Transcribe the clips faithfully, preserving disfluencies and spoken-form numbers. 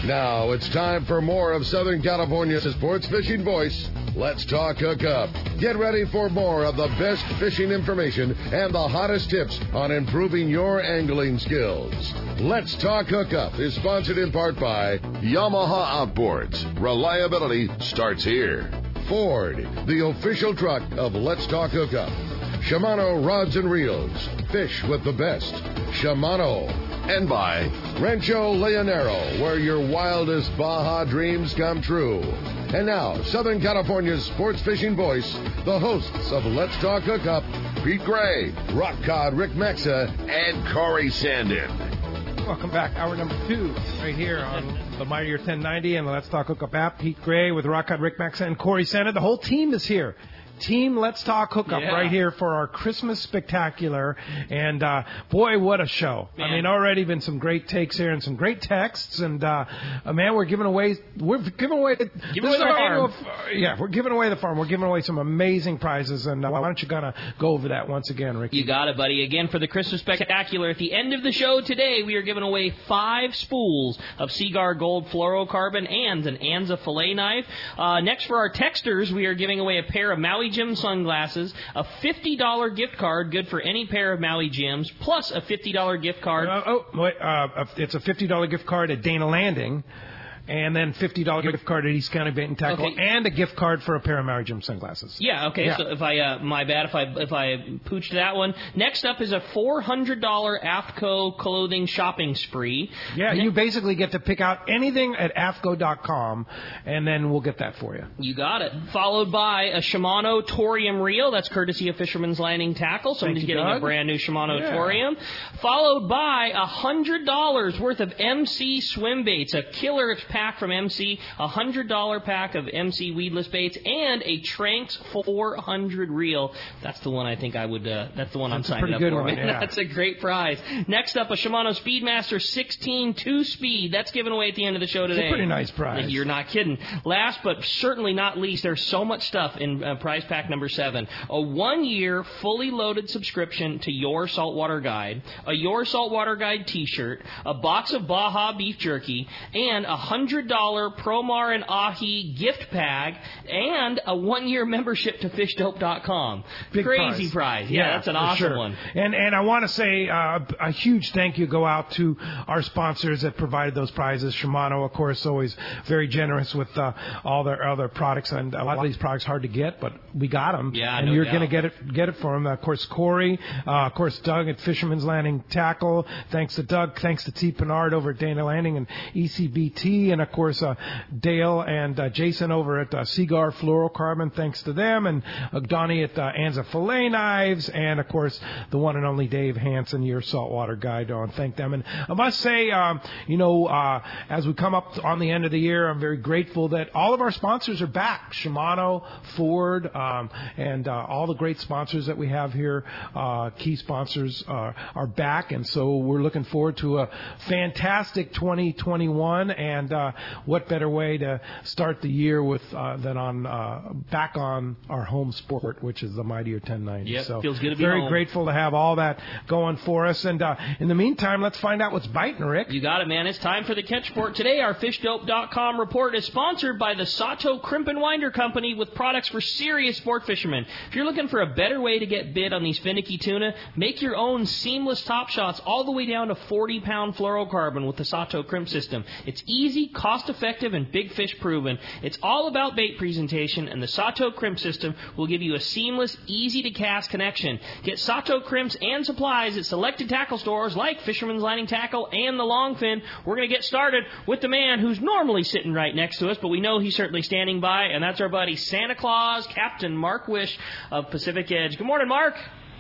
Now it's time for more of Southern California's sports fishing voice. Let's Talk Hookup. Get ready for more of the best fishing information and the hottest tips on improving your angling skills. Let's Talk Hookup is sponsored in part by Yamaha Outboards. Reliability starts here. Ford, the official truck of Let's Talk Hookup. Shimano Rods and Reels. Fish with the best. Shimano. And by Rancho Leonero, where your wildest Baja dreams come true. And now, Southern California's sports fishing voice, the hosts of Let's Talk Hookup, Pete Gray, Rock Cod Rick Mexa, and Corey Sandin. Welcome back. Hour number two, right here on the Mightier ten ninety and the Let's Talk Hookup app. Pete Gray with Rock Cod Rick Mexa and Corey Sandin. The whole team is here. Team Let's Talk Hookup yeah. right here for our Christmas Spectacular. And, uh, boy, what a show. Man. I mean, already been some great takes here and some great texts. And, uh, uh man, we're giving away, we're giving away, Give away the farm. Annual, uh, yeah, we're giving away the farm. We're giving away some amazing prizes. And uh, why don't you kind of go over that once again, Ricky? You got it, buddy. Again, for the Christmas Spectacular, at the end of the show today, we are giving away five spools of Seaguar Gold Fluorocarbon and an Anza fillet knife. Uh, next, for our texters, we are giving away a pair of Maui Jim sunglasses, a fifty dollars gift card good for any pair of Maui Jims, plus a fifty dollars gift card. Uh, oh, wait, uh, it's a fifty dollars gift card at Dana Landing. And then fifty dollars gift card at East County Bait and Tackle, okay. and a gift card for a pair of Maui Jim sunglasses. Yeah, okay. Yeah. So if I, uh, my bad, if I if I pooched that one. Next up is a four hundred dollars AFCO clothing shopping spree. Yeah, ne- you basically get to pick out anything at A F C O dot com, and then we'll get that for you. You got it. Followed by a Shimano Torium reel. That's courtesy of Fisherman's Landing Tackle. Somebody's you, getting Doug. a brand new Shimano yeah. Torium. Followed by a one hundred dollars worth of M C swim baits, a killer pack from M C. A one hundred dollars pack of M C weedless baits, and a Tranks four hundred reel. That's the one I think I would, uh, that's the one that's I'm signing up good for. One, Man. yeah. That's a great prize. Next up, a Shimano Speedmaster sixteen two-speed. That's given away at the end of the show today. It's a pretty nice prize. You're not kidding. Last but certainly not least, there's so much stuff in uh, prize pack number seven. A one-year fully loaded subscription to Your Saltwater Guide, a Your Saltwater Guide t-shirt, a box of Baja beef jerky, and a one hundred dollars Promar and Ahi gift bag, and a one-year membership to fish dope dot com. Big Crazy prize. prize. Yeah, yeah, that's an awesome sure. one. And and I want to say uh, a huge thank you go out to our sponsors that provided those prizes. Shimano, of course, always very generous with uh, all their other products, and a lot of these products hard to get, but we got them. Yeah, and no you're doubt. going to get it get it for them. Of course, Corey, uh, of course, Doug at Fisherman's Landing Tackle. Thanks to Doug. Thanks to T. Pinard over at Dana Landing and E C B T, and of course uh, Dale and uh, Jason over at uh, Seaguar Fluorocarbon, thanks to them, and uh, Donnie at uh, Anza Fillet Knives, and of course the one and only Dave Hansen, your saltwater guide. I want to thank them. And I must say, um, you know, uh, as we come up on the end of the year, I'm very grateful that all of our sponsors are back. Shimano, Ford, um, and uh, all the great sponsors that we have here, uh, key sponsors uh, are back, and so we're looking forward to a fantastic twenty twenty-one, and uh, what better way to start the year with uh, than on uh, back on our home sport, which is the Mightier ten ninety. Yep, so feels good to be very home. grateful to have all that going for us. And uh, in the meantime, let's find out what's biting, Rick. You got it, man. It's time for the catch report. Today, our fish dope dot com report is sponsored by the Sato Crimp and Winder Company with products for serious sport fishermen. If you're looking for a better way to get bit on these finicky tuna, make your own seamless top shots all the way down to forty pound fluorocarbon with the Sato Crimp system. It's easy, cost-effective, and big fish proven. It's all about bait presentation, and the Sato Crimp system will give you a seamless, easy-to-cast connection. Get Sato Crimps and supplies at selected tackle stores like Fisherman's Landing Tackle and the Longfin. We're going to get started with the man who's normally sitting right next to us, but we know he's certainly standing by, and that's our buddy Santa Claus, Captain Mark Wish of Pacific Edge. Good morning, Mark.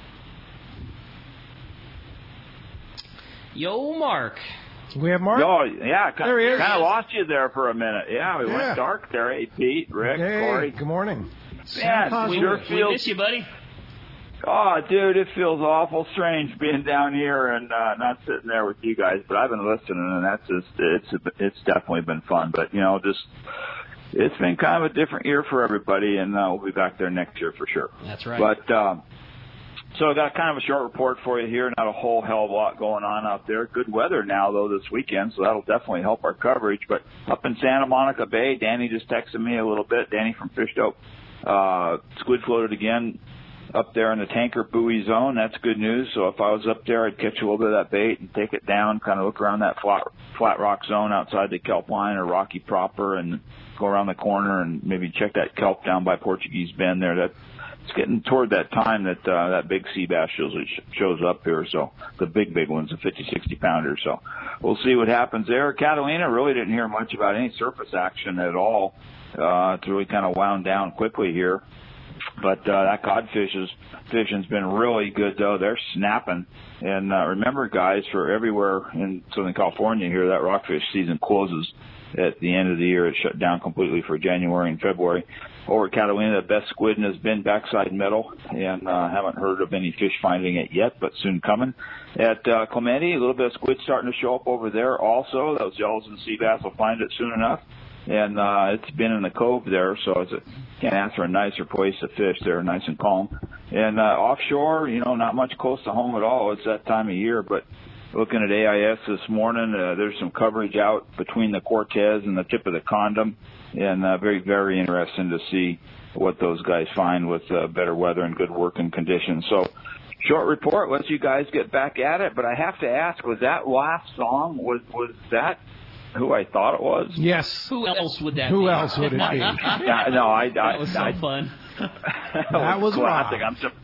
Yo, Mark. We have Mark? Oh, yeah. There he is. Kind of lost you there for a minute. Yeah, we Yeah. went dark there. Hey, Pete, Rick, Hey, Corey. good morning. Man, We, sure we feels... miss you, buddy. Oh, dude, it feels awful strange being down here and uh, not sitting there with you guys. But I've been listening, and that's just, it's it's definitely been fun. But, you know, just... It's been kind of a different year for everybody, and uh, we'll be back there next year for sure. That's right. But, um, So I got kind of a short report for you here. Not a whole hell of a lot going on out there. Good weather now, though, this weekend, so that'll definitely help our coverage. But up in Santa Monica Bay, Danny just texted me a little bit. Danny from Fish Dope. Uh, squid floated again up there in the tanker buoy zone. That's good news. So if I was up there, I'd catch a little bit of that bait and take it down, kind of look around that flat, flat rock zone outside the kelp line or rocky proper and go around the corner and maybe check that kelp down by Portuguese Bend there. That It's getting toward that time that uh, that big sea bass shows shows up here. So the big, big ones, the fifty, sixty pounders. So we'll see what happens there. Catalina really didn't hear much about any surface action at all. Uh, it's really kind of wound down quickly here. But uh, that codfish is, fishing's been really good, though. They're snapping. And uh, remember, guys, for everywhere in Southern California here, that rockfish season closes at the end of the year. It's shut down completely for January and February. Over at Catalina, the best squid has been backside metal, and uh, haven't heard of any fish finding it yet, but soon coming. At uh, Clemente, a little bit of squid starting to show up over there also. Those yellows and sea bass will find it soon enough. And uh, it's been in the cove there, so it's a, can't ask for a nicer place to fish there, nice and calm. And uh, offshore, you know, not much close to home at all. It's that time of year, but looking at A I S this morning, uh, there's some coverage out between the Cortez and the tip of the Condom, and uh, very, very interesting to see what those guys find with uh, better weather and good working conditions. So, short report, let's you guys get back at it. But I have to ask, was that last song, was was that who I thought it was? Yes. Who else would that Who be? Who else would it be? yeah, no, I, I, that was so I, fun. that, that was classic. Rob. I'm so,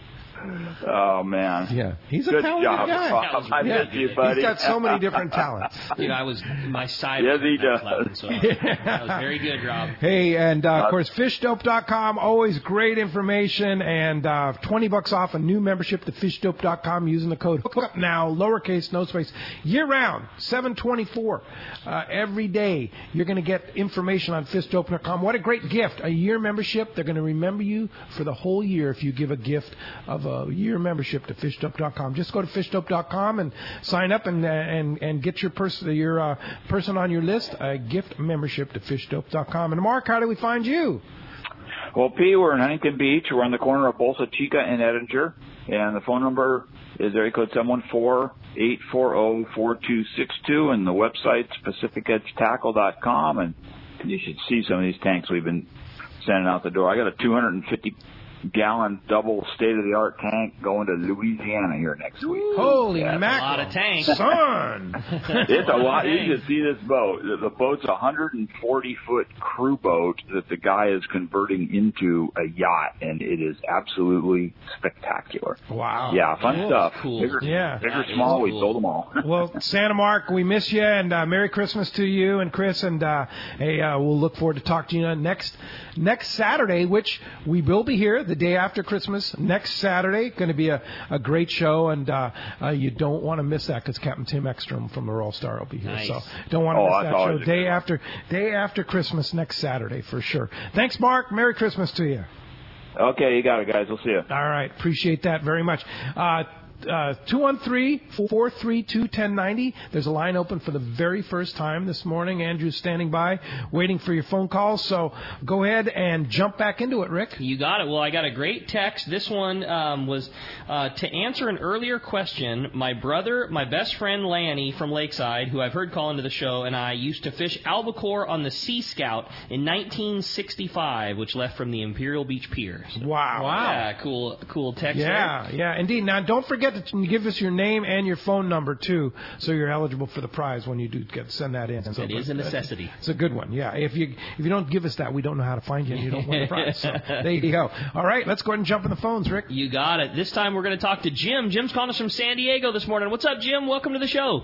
oh, man. Yeah, he's a Good talented job, guy. Rob. I Yeah. miss you, buddy. He's got so many different talents. Dude, I was, my side Yes, was he does. clapping, so that was very good, Rob. Hey, and uh, of course, fish dope dot com, always great information, and uh, twenty bucks off a new membership to fish dope dot com using the code HOOKUP now, lowercase, no space, year-round, seven twenty-four. Uh, every day, you're going to get information on fish dope dot com. What a great gift, a year membership. They're going to remember you for the whole year if you give a gift of a year membership to fish dope dot com. Just go to fish dope dot com and sign up and and and get your person your uh, person on your list a gift membership to fish dope dot com. And Mark, how do we find you? Well, P, we're in Huntington Beach. We're on the corner of Bolsa Chica and Edinger, and the phone number is area code seven one four, eight four zero, four two six two, and the website's pacific edge tackle dot com, and you should see some of these tanks we've been sending out the door. I got a two hundred fifty gallon double state-of-the-art tank going to Louisiana here next week. Holy yeah, mackerel. A lot of tanks. Son! It's a lot. You should see this boat. The, the boat's a one hundred forty foot crew boat that the guy is converting into a yacht, and it is absolutely spectacular. Wow. Yeah, fun Cool. stuff. Cool. Bigger, Yeah. bigger, That is small, we cool. sold them all. Well, Santa Mark, we miss you, and uh, Merry Christmas to you and Chris, and uh, hey, uh, we'll look forward to talking to you next next Saturday, which we will be here the day after Christmas. Next Saturday, going to be a, a great show, and uh, uh, you don't want to miss that because Captain Tim Ekstrom from the Royal Star will be here. Nice. So don't want to Oh, miss that's that always show a day good one. after day after Christmas next Saturday for sure. Thanks, Mark. Merry Christmas to you. Okay, you got it, guys. We'll see you. All right, appreciate that very much. Uh, uh, two one three, four three two, one zero nine zero. There's a line open for the very first time this morning. Andrew's standing by, waiting for your phone calls. So go ahead and jump back into it, Rick. You got it. Well, I got a great text. This one um, was uh, to answer an earlier question. My brother, my best friend Lanny from Lakeside, who I've heard call into the show, and I used to fish albacore on the Sea Scout in nineteen sixty-five, which left from the Imperial Beach Pier. So, Wow. yeah, cool, cool text. Yeah, there. yeah, indeed. Now, don't forget to give us your name and your phone number, too, so you're eligible for the prize when you do get send that in. So, It is a necessity. It's a good one, yeah. If you if you don't give us that, we don't know how to find you, and you don't win the prize. So there you go. All right, let's go ahead and jump in the phones, Rick. You got it. This time we're going to talk to Jim. Jim's calling us from San Diego this morning. What's up, Jim? Welcome to the show.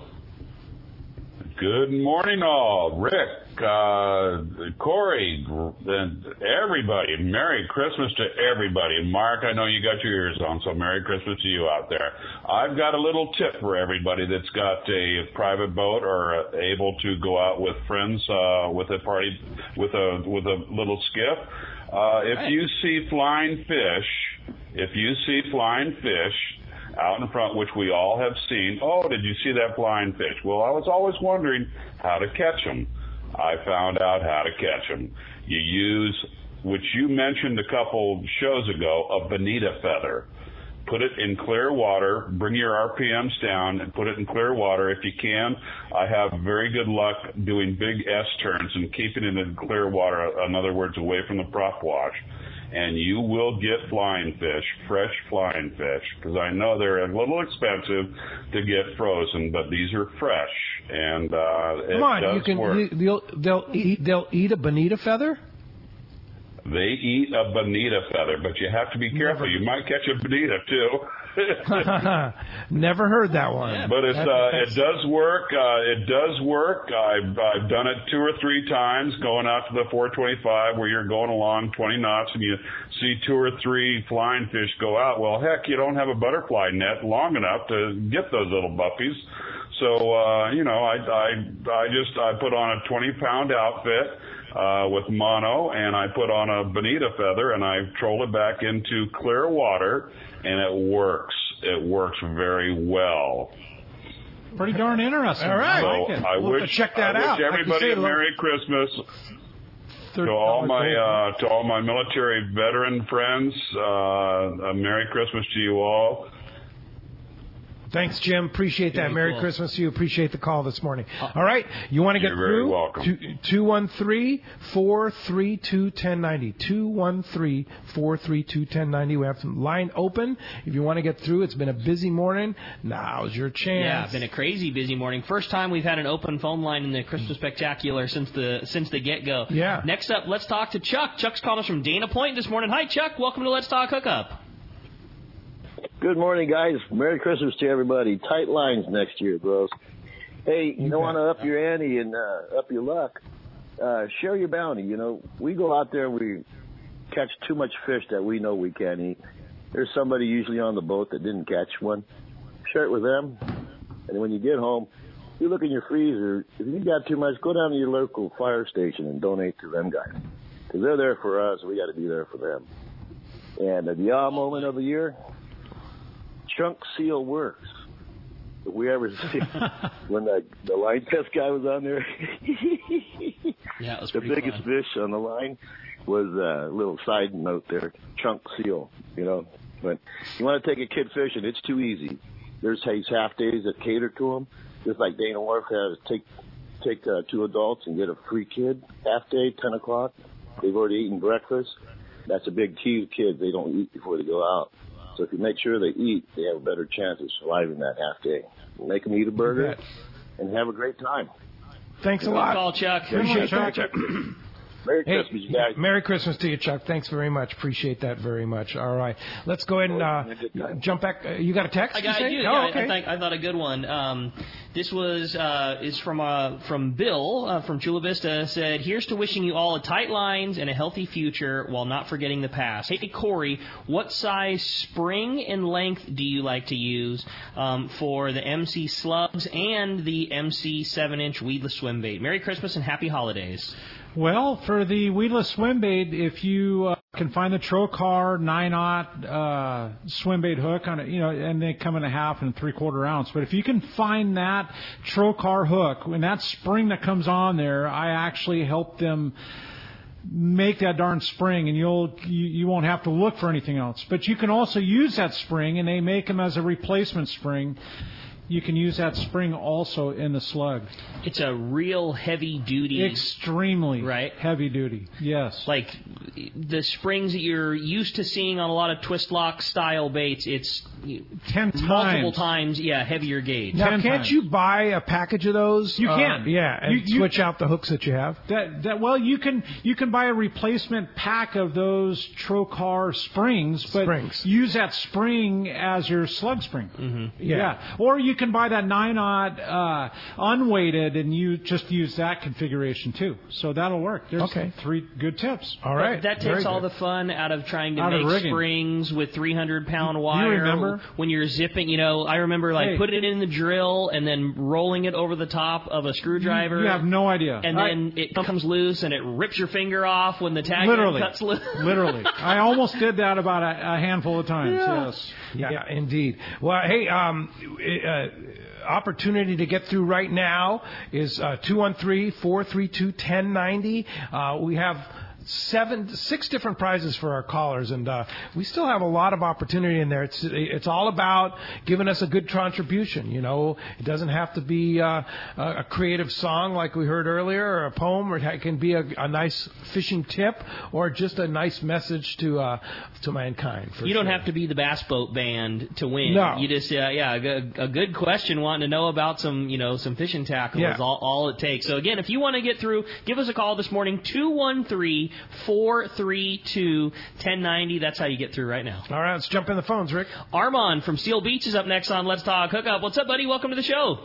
Good morning, all. Rick, uh, Corey, and everybody. Merry Christmas to everybody. Mark, I know you got your ears on, so Merry Christmas to you out there. I've got a little tip for everybody that's got a private boat or uh, able to go out with friends uh, with a party, with a with a little skiff. Uh, if Right. you see flying fish, if you see flying fish, out in front, which we all have seen. Oh, did you see that flying fish? Well, I was always wondering how to catch them. I found out how to catch them. You use, which you mentioned a couple shows ago, a bonita feather. put it in clear water, bring your R P Ms down and put it in clear water if you can. I have very good luck doing big S turns and keeping it in clear water, in other words, away from the prop wash. And you will get flying fish, fresh flying fish, because I know they're a little expensive to get frozen, but these are fresh, and uh, it Come on, does you can. work. You, they'll they'll eat they'll eat a bonita feather. They eat a bonita feather, but you have to be careful. Never. You might catch a bonita too. Never heard that one. Yeah. But it's, That- uh, that's- it does work. Uh, it does work. I've, I've done it two or three times going out to the four twenty-five where you're going along twenty knots and you see two or three flying fish go out. Well, heck, you don't have a butterfly net long enough to get those little buppies. So, uh, you know, I, I, I just, I put on a twenty pound outfit, uh, with mono, and I put on a bonita feather, and I troll it back into clear water, and it works. It works very well. Pretty darn interesting. All right. I like So it. I We'll have wish, to check that I out. wish Like you everybody say, a look- Merry Christmas. thirty To all dollars my gold. uh, to all my military veteran friends, uh, a Merry Christmas to you all. Thanks, Jim. Appreciate that. Very Merry cool. Christmas to you. Appreciate the call this morning. All right. You want to get You're very through? welcome. two one three, four three two, one zero nine zero. two one three, four three two, one zero nine zero. We have some line open. If you want to get through, it's been a busy morning. Now's your chance. Yeah, it's been a crazy busy morning. First time we've had an open phone line in the Christmas Spectacular since the since the get-go. Yeah. Next up, let's talk to Chuck. Chuck's calling us from Dana Point this morning. Hi, Chuck. Welcome to Let's Talk Hookup. Good morning, guys. Merry Christmas to everybody. Tight lines next year, bros. Hey, you, You don't bet. want to up your ante and uh, up your luck. Uh, share your bounty. You know, we go out there and we catch too much fish that we know we can't eat. There's somebody usually on the boat that didn't catch one. Share it with them. And when you get home, you look in your freezer. If you got too much, go down to your local fire station and donate to them guys. Because they're there for us. We got to be there for them. And at the ah moment of the year, chunk seal works. If we ever see when the the line test guy was on there, Yeah, it was the pretty biggest fun. fish on the line was a little side note there, chunk seal. You know, but you want to take a kid fishing, it's too easy. There's these half days that cater to them, just like Dana Wharf has. Take take uh, two adults and get a free kid half day, ten o'clock. They've already eaten breakfast. That's a big key to kids. They don't eat before they go out. So if you make sure they eat, they have a better chance of surviving that half day. Make them eat a burger and have a great time. Thanks a Good lot. call, Chuck. Appreciate that, Chuck. Merry Hey, Christmas, you guys. Merry Christmas to you, Chuck. Thanks very much. Appreciate that very much. All right. Let's go ahead and uh, jump back. Uh, you got a text? I got you I say? do. Oh, Yeah, I- okay. I, think, I thought a good one. Um, this was uh, is from uh, from Bill uh, from Chula Vista. Said, "Here's to wishing you all a tight lines and a healthy future while not forgetting the past." Hey, Corey, what size spring and length do you like to use um, for the M C slugs and the M C seven inch weedless swim bait? Merry Christmas and happy holidays. Well, for the weedless swim bait, if you uh, can find the Trocar nine-aught uh, swim bait hook on it, you know, and they come in a half and three quarter ounce. But if you can find that Trocar hook, when that spring that comes on there, I actually help them make that darn spring, and you'll you, you won't have to look for anything else. But you can also use that spring, and they make them as a replacement spring. You can use that spring also in the slug. It's a real heavy duty. Extremely Right. heavy duty. Yes. Like the springs that you're used to seeing on a lot of twist lock style baits, it's Ten multiple times. times, yeah, heavier gauge. Now, ten can't times. you buy a package of those? You Uh, can. yeah, and You- you- switch out the hooks that you have. That, that well, you can you can buy a replacement pack of those Trocar springs, but Springs. use that spring as your slug spring. Mm-hmm. Yeah. Or you can buy that nine-aught uh, unweighted, and you just use that configuration too. So that'll work. There's Okay. three good tips. All right. That Very takes all good. the fun out of trying to Out of make rigging. springs with three hundred pound wire. you remember? when you're zipping? You know, I remember like Hey. putting it in the drill and then rolling it over the top of a screwdriver. You have no idea. and I- then it comes loose and it rips your finger off when the tag literally, cuts loose. literally, I almost did that about a, a handful of times. Yes. Yeah, indeed. Well, hey, um, uh, opportunity to get through right now is uh, two one three, four three two, one zero nine zero. Uh, we have seven, six different prizes for our callers, and uh, we still have a lot of opportunity in there. It's it's all about giving us a good contribution. You know, it doesn't have to be uh, a creative song like we heard earlier, or a poem, or it can be a, a nice fishing tip, or just a nice message to uh, to mankind. For you don't sure. have to be the Bass Boat Band to win. No. You just uh, yeah, a, a good question wanting to know about some you know some fishing tackle Yeah. is all, all it takes. So again, if you want to get through, give us a call this morning, two one three, four three two, one oh nine oh. That's how you get through right now. All right, let's jump in the phones, Rick. Armand from Seal Beach is up next on Let's Talk Hookup. What's up, buddy? Welcome to the show.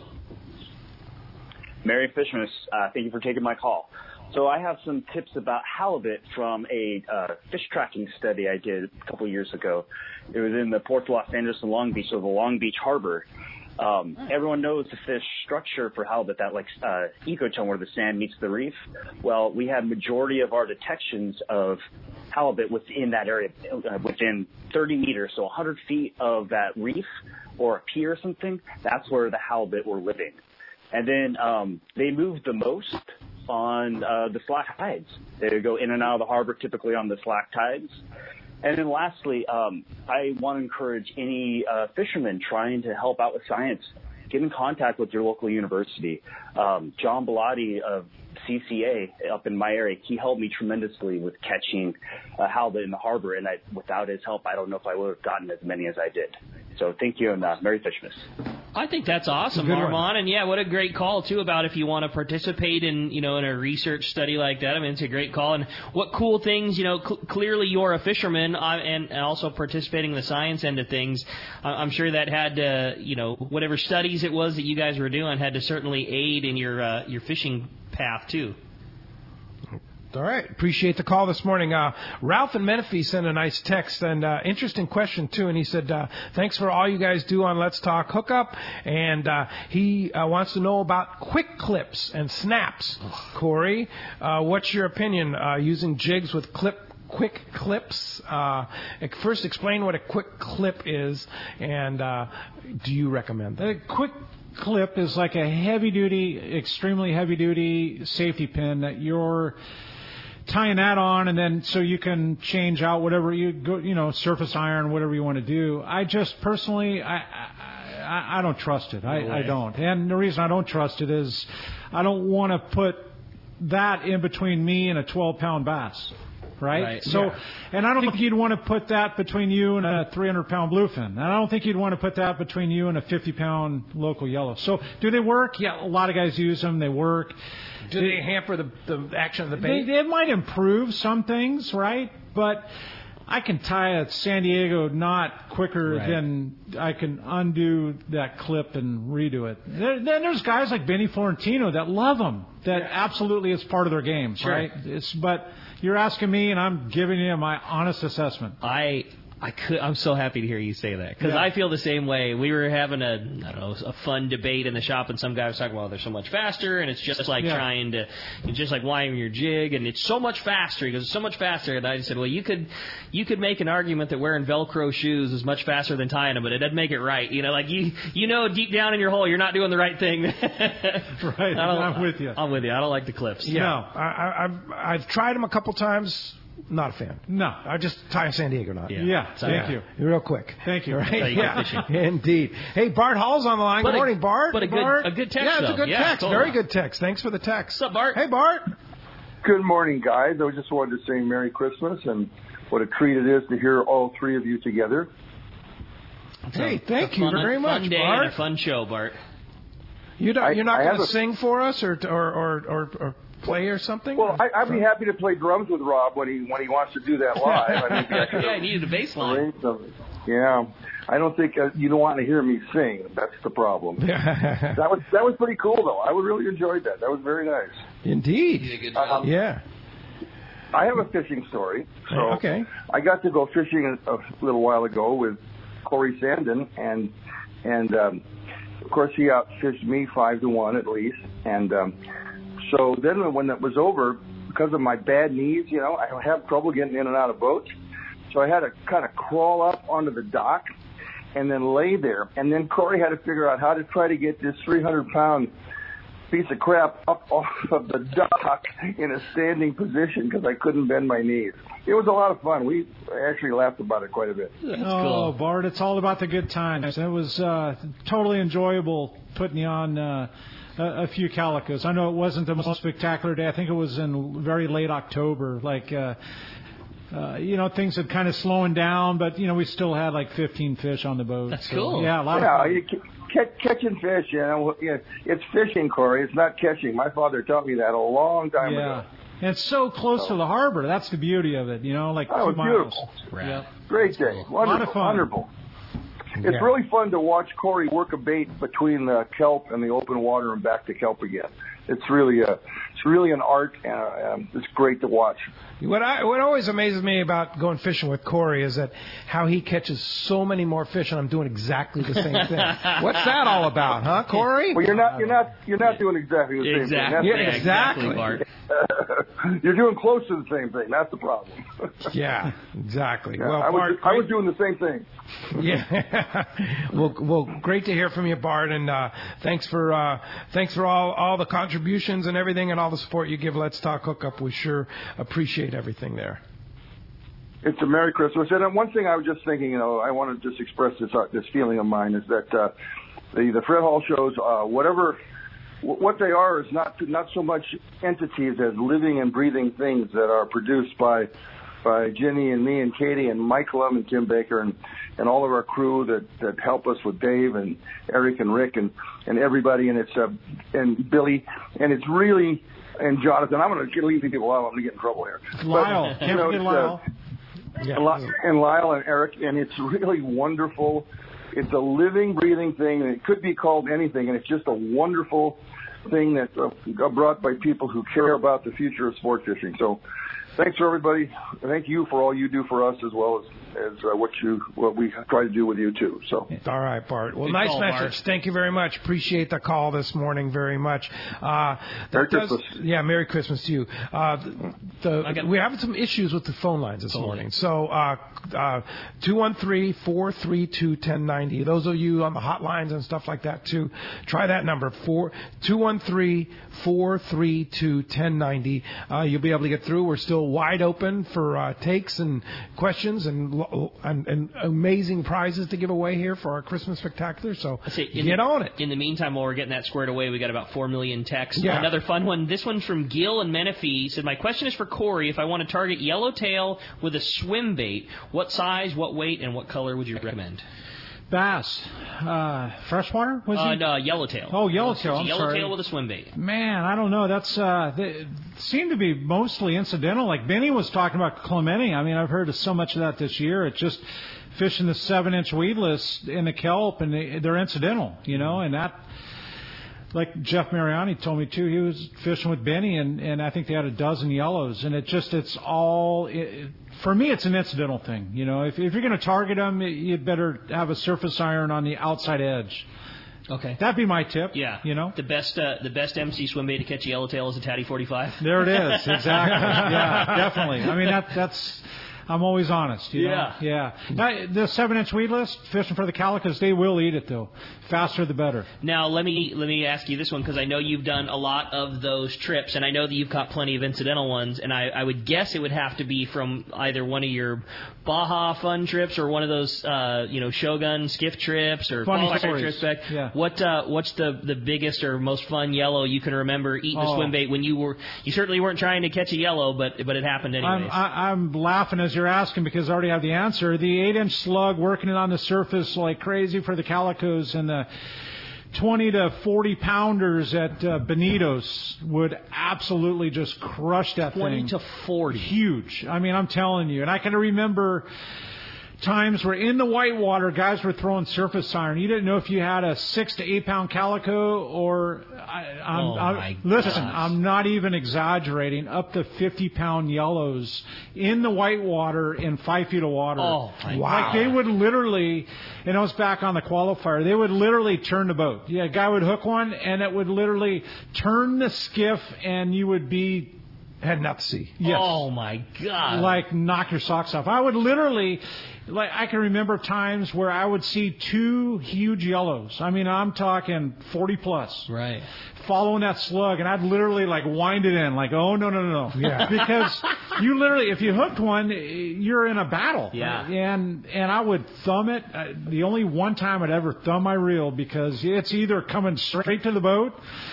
Merry Fishmas, uh, thank you for taking my call. So I have some tips about halibut from a uh, fish tracking study I did a couple years ago. It was in the Port Los Angeles and Long Beach, so the Long Beach Harbor. Um, everyone knows the fish structure for halibut, that like uh, ecotone where the sand meets the reef. Well, we had majority of our detections of halibut within that area, uh, within thirty meters, so one hundred feet of that reef or a pier or something. That's where the halibut were living. And then um, they moved the most on uh, the slack tides. They would go in and out of the harbor, typically on the slack tides. And then lastly, um, I want to encourage any uh, fishermen trying to help out with science, get in contact with your local university. Um, John Bellotti of C C A up in my area, he helped me tremendously with catching uh, halibut in the harbor, and I, without his help, I don't know if I would have gotten as many as I did. So thank you, and uh, Merry Fishmas. I think that's awesome, Good Armand. one. And yeah, what a great call too about if you want to participate in, you know, in a research study like that. I mean, it's a great call. And what cool things, you know, cl- clearly you're a fisherman, uh, and, and also participating in the science end of things. Uh, I'm sure that had to, you know, whatever studies it was that you guys were doing had to certainly aid in your uh, your fishing path too. All right. Appreciate the call this morning. Uh, Ralph in Menifee sent a nice text and uh, interesting question, too. And he said, uh, thanks for all you guys do on Let's Talk Hookup. And uh, he uh, wants to know about quick clips and snaps. Corey, uh, what's your opinion uh, using jigs with clip quick clips? Uh, first, explain what a quick clip is, and uh, do you recommend that? A quick clip is like a heavy-duty, extremely heavy-duty safety pin that you're tying that on, and then so you can change out whatever you go, you know, surface iron, whatever you want to do. I just personally, I I, I don't trust it. I, No I don't, and the reason I don't trust it is I don't want to put that in between me and a twelve pound bass. Right? Right. So, Yeah. and I don't think you'd want to put that between you and a three hundred pound bluefin. And I don't think you'd want to put that between you and a fifty pound local yellow. So, do they work? Yeah, a lot of guys use them. They work. Do they hamper the, the action of the bait? They, they might improve some things, right? But I can tie a San Diego knot quicker Right. than I can undo that clip and redo it. There, then there's guys like Benny Florentino that love them. That absolutely is part of their game, Sure. right? It's, but you're asking me, and I'm giving you my honest assessment. I I could. I'm so happy to hear you say that because Yeah. I feel the same way. We were having a I don't know a fun debate in the shop, and some guy was talking about they're so much faster, and it's just like Yeah. trying to, it's just like winding your jig, and it's so much faster. He goes, it's so much faster, and I said, well, you could you could make an argument that wearing Velcro shoes is much faster than tying them, but it doesn't make it right. You know, like you you know deep down in your hole, you're not doing the right thing. Right, I'm with you. I'm with you. I don't like the clips. Yeah. No. I, I, I've, I've tried them a couple times. Not a fan. No. I just tie a San Diego knot. Yeah. Yeah, So, thank yeah. you. Real quick. Thank you. Right? how you go yeah. fishing. Indeed. Hey, Bart Hall's on the line. But Good a- morning, Bart. but a good- Bart. a good text, Yeah, it's a though. good Yeah, text. totally. Very good text. Thanks for the text. What's up, Bart? Hey, Bart. Good morning, guys. I just wanted to say Merry Christmas and what a treat it is to hear all three of you together. Hey, It's a thank you fun- very much, Fun day Bart. and a fun show, Bart. You don't, I- you're not I going have to a- sing for us or or or, or, or play or something? Well, I, I'd be happy to play drums with Rob when he when he wants to do that live. I mean, I could Yeah, I needed a bass line. arrange some- Yeah, I don't think uh, you don't want to hear me sing. That's the problem. That was that was pretty cool, though. I would really enjoyed that. That was very nice. Indeed. You did a good Um, job. Yeah. I have a fishing story. So Okay. I got to go fishing a, a little while ago with Corey Sandin, and and um, of course he outfished me five to one at least. And um, so then when it was over, because of my bad knees, you know, I have trouble getting in and out of boats. So I had to kind of crawl up onto the dock and then lay there. And then Corey had to figure out how to try to get this three hundred pound piece of crap up off of the dock in a standing position because I couldn't bend my knees. It was a lot of fun. We actually laughed about it quite a bit. That's oh, cool. Bart, it's all about the good times. It was uh, totally enjoyable putting you on uh, a, a few calicos. I know it wasn't the most spectacular day. I think it was in very late October. Like, uh, uh, you know, things had kind of slowing down, but, you know, we still had like fifteen fish on the boat. That's so, cool. Yeah, a lot yeah, of fun. You can, Catching fish, you know, it's fishing, Corey. It's not catching. My father taught me that a long time yeah. ago. And it's so close so. to the harbor. That's the beauty of it, you know, like oh, two miles. Beautiful. Right. Yeah. Great day. Wonderful. A lot of fun. Wonderful. Yeah. It's really fun to watch Corey work a bait between the kelp and the open water and back to kelp again. It's really a, it's really an art, and um, it's great to watch. What I what always amazes me about going fishing with Corey is that how he catches so many more fish, and I'm doing exactly the same thing. What's that all about, huh, Corey? Well, you're not you're not you're not doing exactly the same exactly. thing. Yeah, the exactly. exactly, Bart. You're doing close to the same thing. That's the problem. Yeah, exactly. Yeah, well, I, Bart, was, I was doing the same thing. Yeah. well, well, great to hear from you, Bart, and uh, thanks for uh, thanks for all, all the contributions and everything, and all the support you give Let's Talk Hookup. We sure appreciate everything there. It's a Merry Christmas. And one thing I was just thinking, you know, I want to just express this uh, this feeling of mine is that uh, the the Fred Hall shows, uh, whatever what they are, is not not so much entities as living and breathing things that are produced by. by Jenny and me and Katie and Mike Lum and Tim Baker and, and all of our crew that, that help us with Dave and Eric and Rick and, and everybody, and it's uh, and Billy, and it's really, and Jonathan. I'm going to leave these people out. I'm going to get in trouble here. Lyle. But, you know, it's, Lyle. Uh, yeah. And Lyle and Eric, and it's really wonderful. It's a living, breathing thing, and it could be called anything, and it's just a wonderful thing that's uh, brought by people who care about the future of sport fishing. So, thanks for everybody. Thank you for all you do for us, as well as as uh, what you what we try to do with you too. So all right, Bart. Well, Good nice call, message. Bart. Thank you very much. Appreciate the call this morning very much. Uh, Merry does, Christmas. Yeah, Merry Christmas to you. Uh, the, the, we're having some issues with the phone lines this totally. morning. So uh, uh, two one three, four three two, one zero nine zero. Those of you on the hotlines and stuff like that too, try that number, two one three, four three two, one zero nine zero. Uh, you'll be able to get through. We're still wide open for uh, takes and questions and, and and amazing prizes to give away here for our Christmas Spectacular. So say, get the, on it. In the meantime, while we're getting that squared away, we got about four million texts. Yeah. Another fun one. This one's from Gil and Menifee. He said, my question is for Corey. If I want to target yellowtail with a swim bait, what size, what weight, and what color would you recommend? Bass. Uh, freshwater? Was uh, he? no, yellowtail. Oh, yellowtail. I'm yellowtail sorry. with a swim bait. Man, I don't know. That's uh, they seem to be mostly incidental. Like Benny was talking about Clemente. I mean, I've heard of so much of that this year. It's just fishing the seven-inch weedless in the kelp, and they, they're incidental, you know, and that. Like Jeff Mariani told me too, he was fishing with Benny, and, and I think they had a dozen yellows, and it just it's all it, for me. It's an incidental thing, you know. If, if you're going to target them, you'd better have a surface iron on the outside edge. Okay, that'd be my tip. Yeah, you know, the best uh, the best M C swim bait to catch a yellowtail is a Tatty forty-five. There it is, exactly. Yeah, definitely. I mean that that's. I'm always honest. You know? Yeah. Yeah. Now, the seven-inch weedless, fishing for the calicos, they will eat it, though. Faster the better. Now, let me let me ask you this one, because I know you've done a lot of those trips, and I know that you've caught plenty of incidental ones, and I, I would guess it would have to be from either one of your Baja fun trips or one of those, uh, you know, Shogun skiff trips or Funny trips back. Yeah. What uh, what's the, the biggest or most fun yellow you can remember eating oh. a swim bait when you were you certainly weren't trying to catch a yellow, but but it happened anyways. I'm, I, I'm laughing as you're asking because I already have the answer. The eight-inch slug working it on the surface like crazy for the calicos, and the twenty to forty pounders at uh, Benito's would absolutely just crush that twenty thing. to forty. Huge. I mean, I'm telling you. And I can remember times where in the whitewater guys were throwing surface iron. You didn't know if you had a six to eight pound calico or I, I'm, oh I'm, my listen, gosh. I'm not even exaggerating. Up to fifty pound yellows in the whitewater in five feet of water. Oh my wow! Like they would literally, and I was back on the qualifier. They would literally turn the boat. Yeah, a guy would hook one, and it would literally turn the skiff, and you would be Had enough to see. Yes. Oh, my God. Like, knock your socks off. I would literally, like, I can remember times where I would see two huge yellows. I mean, I'm talking forty plus. Right. Following that slug, and I'd literally, like, wind it in, like, oh, no, no, no, no. Yeah. Because you literally, if you hooked one, you're in a battle. Yeah. And and I would thumb it. Uh, the only one time I'd ever thumb my reel, because it's either coming straight to the boat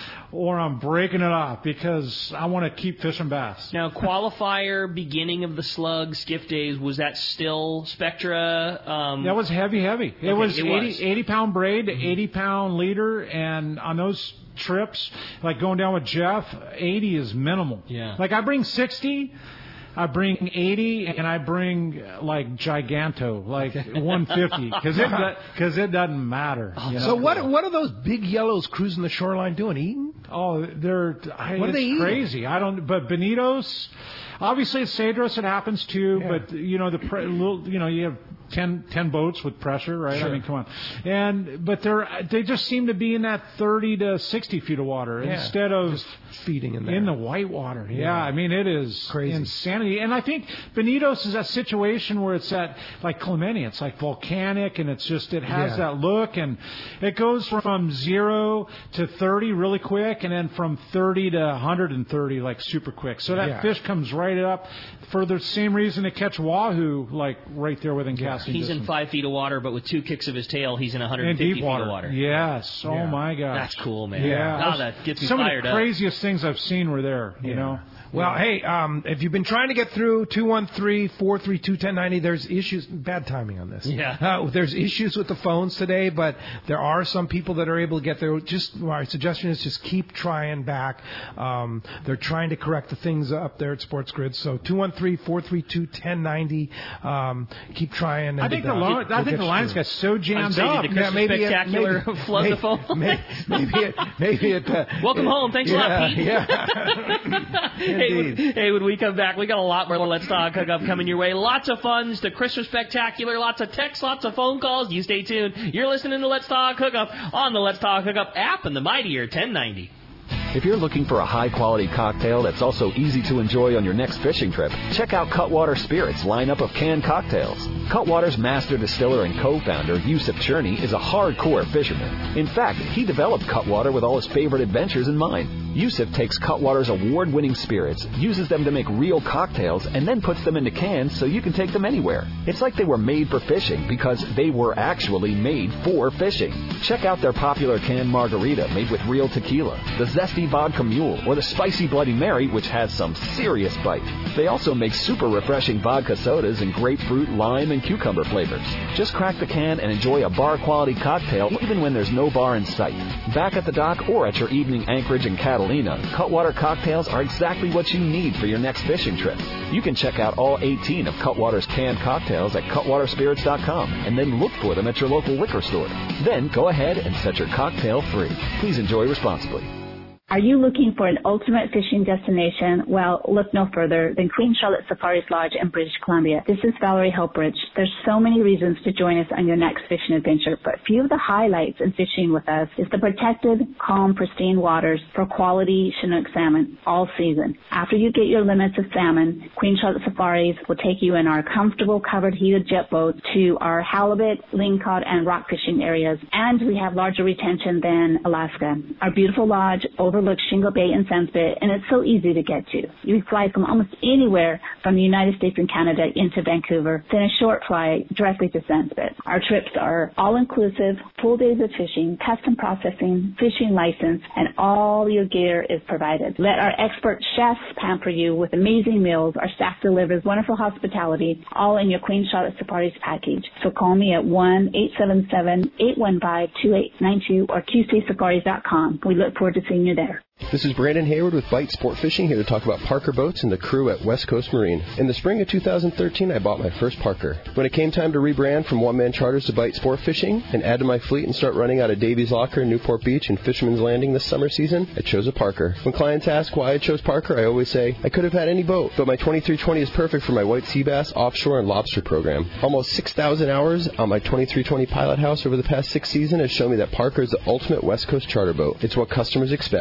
or I'm breaking it off, because I want to keep fishing bass. Now, qualifier, beginning of the slug, skiff days, was that still Spectra? Um, That was heavy, heavy. It okay, was it eighty, was. eighty pound braid, Mm-hmm. eighty pound leader, and on those trips, like going down with Jeff, eighty is minimal. Yeah. Like I bring sixty, I bring eighty, and I bring uh, like Giganto, like one fifty, because it because it doesn't matter. you So know? what what are those big yellows cruising the shoreline doing? Eating? Oh, they're I, What are it's they eating? crazy. I don't. But Bonitos, obviously it's Cedros. It happens too. Yeah. But you know the pre, little, you know you have ten, ten boats with pressure, right? Sure. I mean, come on. And but they're they just seem to be in that thirty to sixty feet of water Yeah. instead of Just feeding in there. in the white water. Yeah. Yeah. I mean it is Crazy. insanity. And I think Bonitos is that situation where it's that like Clemente, it's like volcanic, and it's just it has Yeah. that look, and it goes from zero to thirty really quick, and then from thirty to one hundred thirty like super quick. So that Yeah. fish comes right up for the same reason to catch wahoo, like right there within Yeah. casting He's distance. in five feet of water, but with two kicks of his tail, he's in one hundred In fifty deep feet water. of water. Yes. Oh Yeah. my gosh. That's cool, man. Yeah. Oh, that gets me Some fired of the up. craziest things I've seen were there, you Yeah. know. Well, hey, um, if you've been trying to get through two one three, four three two, one oh nine oh, there's issues. Bad timing on this. Yeah. Uh, there's issues with the phones today, but there are some people that are able to get there. Just my suggestion is just keep trying back. Um, they're trying to correct the things up there at Sports Grid. So two one three, four three two, one oh nine oh. Um, keep trying. And I think the uh, lo- we'll I get think the you lines through. got so jammed I'm saying, up. did the Christmas maybe it- Spectacular maybe- flood maybe- the phone? Maybe, maybe it. Maybe it. Uh, Welcome home. Thanks a lot, yeah, Pete. Yeah. hey, when, Indeed. hey, when we come back, we got a lot more Let's Talk Hookup coming your way. Lots of funds, the Christmas Spectacular, lots of texts, lots of phone calls. You stay tuned. You're listening to Let's Talk Hookup on the Let's Talk Hookup app and the mightier ten ninety. If you're looking for a high-quality cocktail that's also easy to enjoy on your next fishing trip, check out Cutwater Spirits' lineup of canned cocktails. Cutwater's master distiller and co-founder, Yusuf Cherney, is a hardcore fisherman. In fact, he developed Cutwater with all his favorite adventures in mind. Yusuf takes Cutwater's award-winning spirits, uses them to make real cocktails, and then puts them into cans so you can take them anywhere. It's like they were made for fishing because they were actually made for fishing. Check out their popular canned margarita made with real tequila, the zesty vodka mule, or the spicy Bloody Mary, which has some serious bite. They also make super refreshing vodka sodas in grapefruit, lime, and cucumber flavors. Just crack the can and enjoy a bar-quality cocktail even when there's no bar in sight. Back at the dock or at your evening anchorage in Catalina, Cutwater cocktails are exactly what you need for your next fishing trip. You can check out all eighteen of Cutwater's canned cocktails at cutwater spirits dot com and then look for them at your local liquor store. Then go ahead and set your cocktail free. Please enjoy responsibly. Are you looking for an ultimate fishing destination? Well, look no further than Queen Charlotte Safaris Lodge in British Columbia. This is Valerie Helpridge. There's so many reasons to join us on your next fishing adventure, but a few of the highlights in fishing with us is the protected, calm, pristine waters for quality Chinook salmon all season. After you get your limits of salmon, Queen Charlotte Safaris will take you in our comfortable covered heated jet boats to our halibut, lingcod, and rock fishing areas, and we have larger retention than Alaska. Our beautiful lodge over overlooks Shingle Bay and Sandspit, and it's so easy to get to. You can fly from almost anywhere from the United States and Canada into Vancouver, then a short flight directly to Sandspit. Our trips are all-inclusive, full days of fishing, custom processing, fishing license, and all your gear is provided. Let our expert chefs pamper you with amazing meals. Our staff delivers wonderful hospitality, all in your Queen Charlotte Safaris package. So call me at one eight seven seven, eight one five, two eight nine two or q c safaris dot com. We look forward to seeing you there. This is Brandon Hayward with Bite Sport Fishing, here to talk about Parker Boats and the crew at West Coast Marine. In the spring of two thousand thirteen, I bought my first Parker. When it came time to rebrand from one-man charters to Bite Sport Fishing and add to my fleet and start running out of Davies Locker, Newport Beach, and Fisherman's Landing this summer season, I chose a Parker. When clients ask why I chose Parker, I always say, I could have had any boat, but my twenty-three twenty is perfect for my white sea bass, offshore, and lobster program. Almost six thousand hours on my twenty-three twenty Pilot House over the past six seasons has shown me that Parker is the ultimate West Coast charter boat. It's what customers expect. These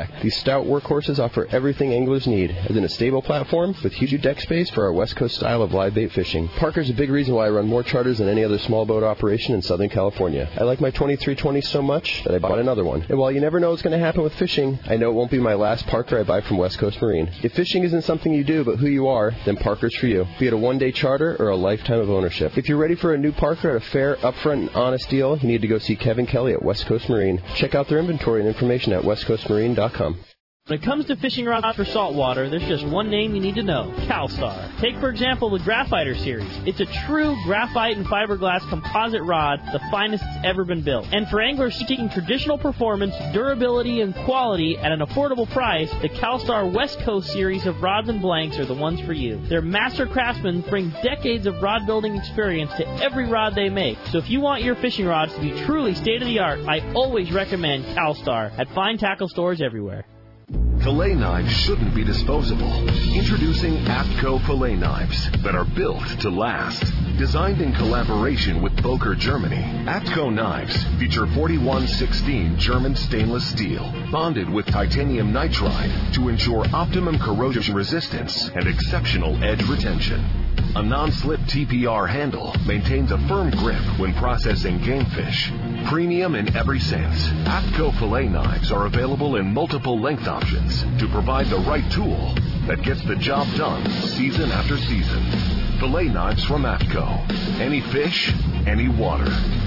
stout workhorses offer everything anglers need, as in a stable platform with huge deck space for our West Coast style of live bait fishing. Parker's a big reason why I run more charters than any other small boat operation in Southern California. I like my twenty-three twenty so much that I bought another one. And while you never know what's going to happen with fishing, I know it won't be my last Parker I buy from West Coast Marine. If fishing isn't something you do but who you are, then Parker's for you, be it a one-day charter or a lifetime of ownership. If you're ready for a new Parker at a fair, upfront, and honest deal, you need to go see Kevin Kelly at West Coast Marine. Check out their inventory and information at west coast marine dot com. When it comes to fishing rods for saltwater, there's just one name you need to know, CalStar. Take, for example, the Graphiter series. It's a true graphite and fiberglass composite rod, the finest it's ever been built. And for anglers seeking traditional performance, durability, and quality at an affordable price, the CalStar West Coast series of rods and blanks are the ones for you. Their master craftsmen bring decades of rod building experience to every rod they make. So if you want your fishing rods to be truly state-of-the-art, I always recommend CalStar at fine tackle stores everywhere. Fillet knives shouldn't be disposable. Introducing APCO fillet knives that are built to last. Designed in collaboration with Boker, Germany, APCO knives feature forty-one sixteen German stainless steel, bonded with titanium nitride to ensure optimum corrosion resistance and exceptional edge retention. A non-slip T P R handle maintains a firm grip when processing game fish. Premium in every sense, APCO fillet knives are available in multiple length options to provide the right tool that gets the job done season after season. Fillet knives from APCO. Any fish, any water.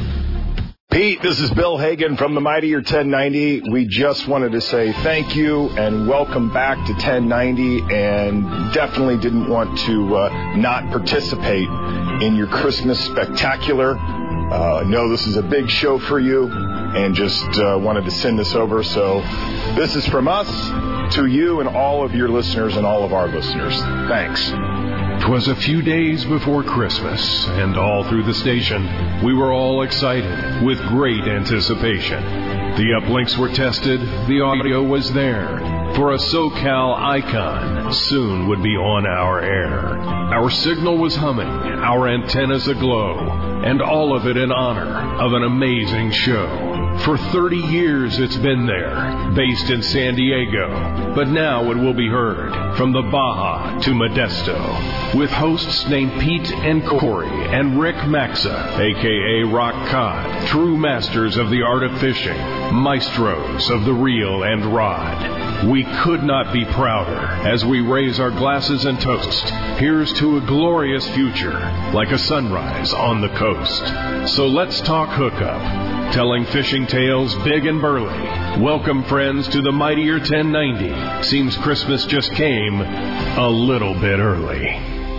Pete, this is Bill Hagan from the Mightier ten ninety. We just wanted to say thank you and welcome back to ten ninety, and definitely didn't want to uh, not participate in your Christmas spectacular. Uh, I know this is a big show for you, and just uh, wanted to send this over. So this is from us to you and all of your listeners and all of our listeners. Thanks. 'Twas a few days before Christmas, and all through the station, we were all excited with great anticipation. The uplinks were tested, the audio was there, for a SoCal icon soon would be on our air. Our signal was humming, our antennas aglow, and all of it in honor of an amazing show. For thirty years it's been there, based in San Diego, but now it will be heard from the Baja to Modesto, with hosts named Pete and Corey and Rick Maxa, a k a. Rock Cod, true masters of the art of fishing, maestros of the reel and rod. We could not be prouder as we raise our glasses and toast. Here's to a glorious future, like a sunrise on the coast. So let's talk hookup, telling fishing tales big and burly. Welcome, friends, to the Mightier ten ninety. Seems Christmas just came a little bit early.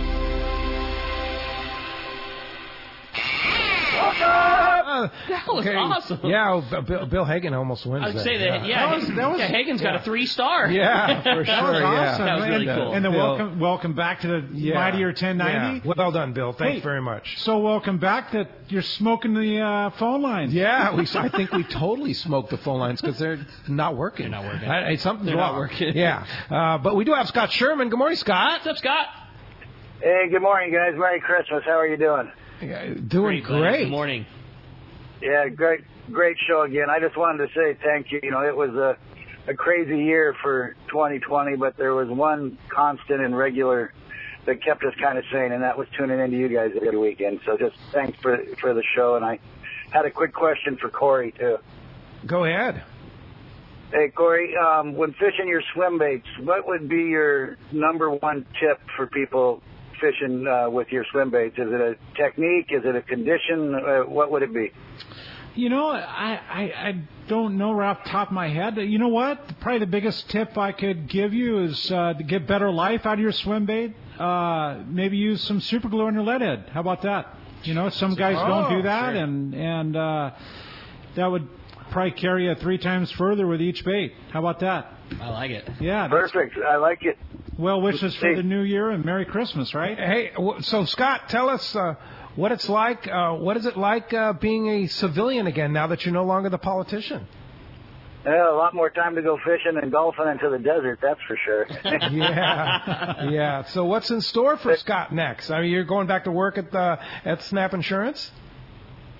That was Okay. awesome. Yeah, Bill, Bill Hagan almost wins. I would that. say that, yeah. That was- that was- yeah, Hagen's got yeah. a three star. Yeah, for sure. That was yeah. awesome. That was really and, cool. And the Bill. welcome, welcome back to the Yeah. Mightier ten ninety. Yeah. Well done, Bill. Thanks Hey, very much. So welcome back that you're smoking the uh, phone lines. Yeah, we. I think we totally smoked the phone lines because they're not working. They're not working. I, I, something's They're wrong. not working. Yeah, uh, but we do have Scott Sherman. Good morning, Scott. What's up, Scott? Hey, good morning, guys. Merry Christmas. How are you doing? Yeah, doing Great, buddy. great. Good morning. Yeah, great, great show again. I just wanted to say thank you. You know, it was a, a crazy year for twenty twenty, but there was one constant and regular that kept us kind of sane, and that was tuning into you guys every weekend. So just thanks for for the show. And I had a quick question for Corey, too. Go ahead. Hey, Corey, um, when fishing your swim baits, what would be your number one tip for people fishing uh, with your swim baits? Is it a technique? Is it a condition? Uh, what would it be? You know, I, I, I don't know right off the top of my head. You know what? Probably the biggest tip I could give you is uh, to get better life out of your swim bait. Uh, maybe use some super glue on your lead head. How about that? You know, some guys Oh, don't do that, sure. and and uh, that would probably carry you three times further with each bait. How about that? I like it. Yeah. that's- Perfect. I like it. Well wishes for Hey. the new year and Merry Christmas, right? Hey, w- so Scott, tell us uh, what it's like. Uh, what is it like uh, being a civilian again now that you're no longer the politician? Yeah, a lot more time to go fishing and golfing into the desert, that's for sure. Yeah, yeah. So what's in store for Scott next? I mean, you're going back to work at the, at Snap Insurance?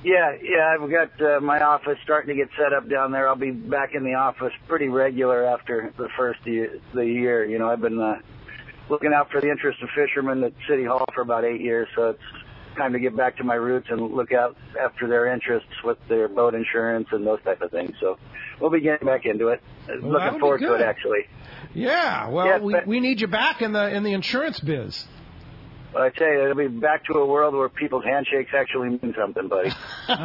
Yeah, yeah, I've got uh, my office starting to get set up down there. I'll be back in the office pretty regular after the first year, the year. You know, I've been uh, looking out for the interest of fishermen at City Hall for about eight years, so it's time to get back to my roots and look out after their interests with their boat insurance and those type of things. So we'll be getting back into it. Well, looking forward to it, actually. Yeah, well, yeah, we, but, we need you back in the in the insurance biz. Well, I tell you, it'll be back to a world where people's handshakes actually mean something, buddy. the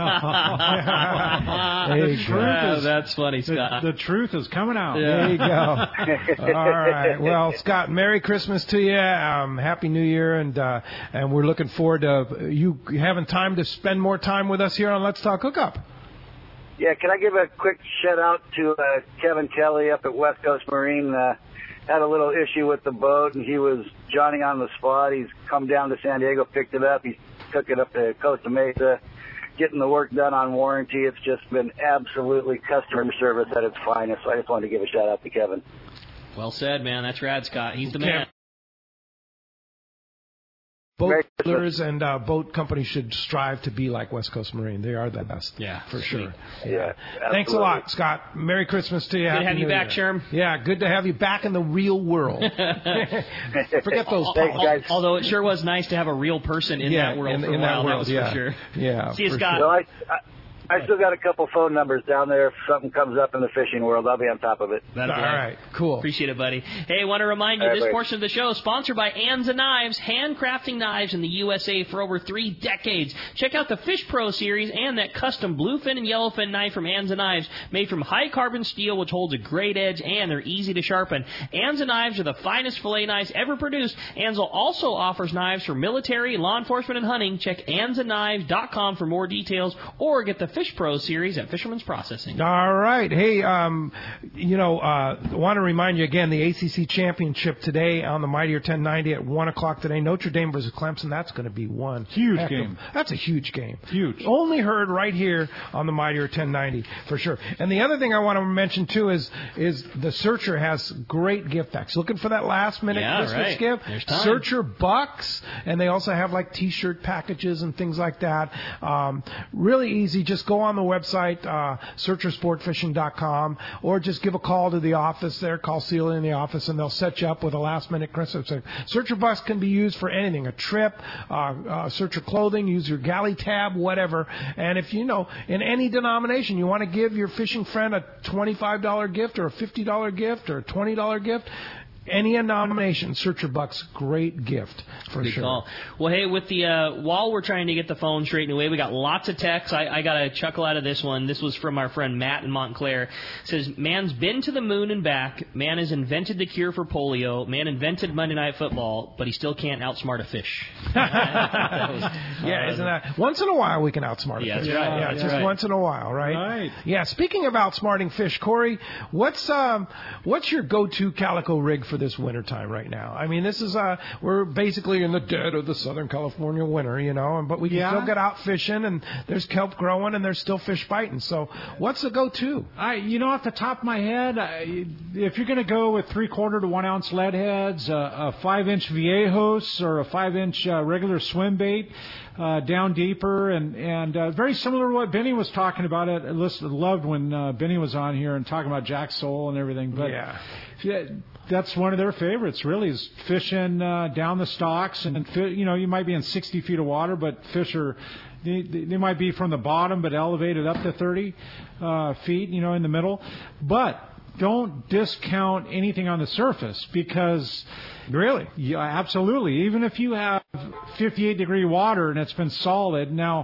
oh, is, that's funny, Scott. The, the truth is coming out. Yeah. There you go. All right. Well, Scott, Merry Christmas to you. Um, Happy New Year, and uh, and we're looking forward to you having time to spend more time with us here on Let's Talk Hookup. Yeah, can I give a quick shout out to uh, Kevin Kelly up at West Coast Marine? Uh, had a little issue with the boat, and he was Johnny on the spot. He's come down to San Diego, picked it up. He took it up to Costa Mesa, getting the work done on warranty. It's just been absolutely customer service at its finest. So I just wanted to give a shout out to Kevin. Well said, man. That's rad, Scott. He's the man. Boat dealers and uh, boat companies should strive to be like West Coast Marine. They are the best. Yeah, for sure. Yeah. yeah Thanks a lot, Scott. Merry Christmas to you. Good Happy to have New you back, Year. Sherm. Yeah, good to have you back in the real world. Forget those. Thanks, guys. Although it sure was nice to have a real person in yeah, that world in, for in a while. That, world, that was yeah. for sure. Yeah. See you, for Scott. Sure. So I, I, I still got a couple phone numbers down there. If something comes up in the fishing world, I'll be on top of it. That'll All right, cool. Appreciate it, buddy. Hey, I want to remind you, All this right, portion of the show is sponsored by Anza Knives, handcrafting knives in the U S A for over three decades. Check out the Fish Pro series and that custom bluefin and yellowfin knife from Anza Knives, made from high-carbon steel, which holds a great edge, and they're easy to sharpen. Anza Knives are the finest fillet knives ever produced. Anza also offers knives for military, law enforcement, and hunting. Check anza knives dot com for more details, or get the Fish Pro series at Fisherman's Processing. All right. Hey, um, you know, uh, I want to remind you again, the A C C Championship today on the Mightier ten ninety at one o'clock today. Notre Dame versus Clemson. That's going to be one. Huge Heck game. Of, that's a huge game. Huge. Only heard right here on the Mightier ten ninety for sure. And the other thing I want to mention, too, is is the Searcher has great gift packs. Looking for that last-minute yeah, Christmas right. gift? There's time. Searcher Bucks. And they also have, like, T-shirt packages and things like that. Um, really easy. Just go on the website, uh, searcher sport fishing dot com, or just give a call to the office there. Call Celia in the office, and they'll set you up with a last-minute Christmas. Searcher Bucks can be used for anything, a trip, uh, uh, Searcher clothing, use your galley tab, whatever. And if, you know, in any denomination, you want to give your fishing friend a twenty-five dollars gift or a fifty dollars gift or a twenty dollars gift, any denomination, Searcher Bucks, great gift for Good sure. Call. Well, hey, with the uh, while we're trying to get the phone straightened away, we got lots of texts. I, I got a chuckle out of this one. This was from our friend Matt in Montclair. It says, "Man's been to the moon and back. Man has invented the cure for polio. Man invented Monday Night Football, but he still can't outsmart a fish." that was, yeah, uh, isn't that once in a while we can outsmart Yeah, a fish? that's right. Yeah, That's just right. once in a while, right? Right. Yeah. Speaking of outsmarting fish, Corey, what's um what's your go-to calico rig for this wintertime right now? I mean, this is uh we're basically in the dead of the Southern California winter, you know, but we can Yeah. still get out fishing, and there's kelp growing, and there's still fish biting. So, what's the go-to? I, you know, off the top of my head, I, if you're going to go with three quarter to one ounce lead heads, uh, a five inch Viejos or a five inch uh, regular swim bait, uh, down deeper, and and uh, very similar to what Benny was talking about. It I listened, loved when uh, Benny was on here and talking about Jack Soul and everything. But Yeah. yeah, that's one of their favorites, really, is fishing uh, down the stocks. And, fi- you know, you might be in sixty feet of water, but fish are, they, they might be from the bottom but elevated up to thirty uh, feet, you know, in the middle. But don't discount anything on the surface, because Really? yeah, absolutely. Even if you have fifty-eight degree water and it's been solid, now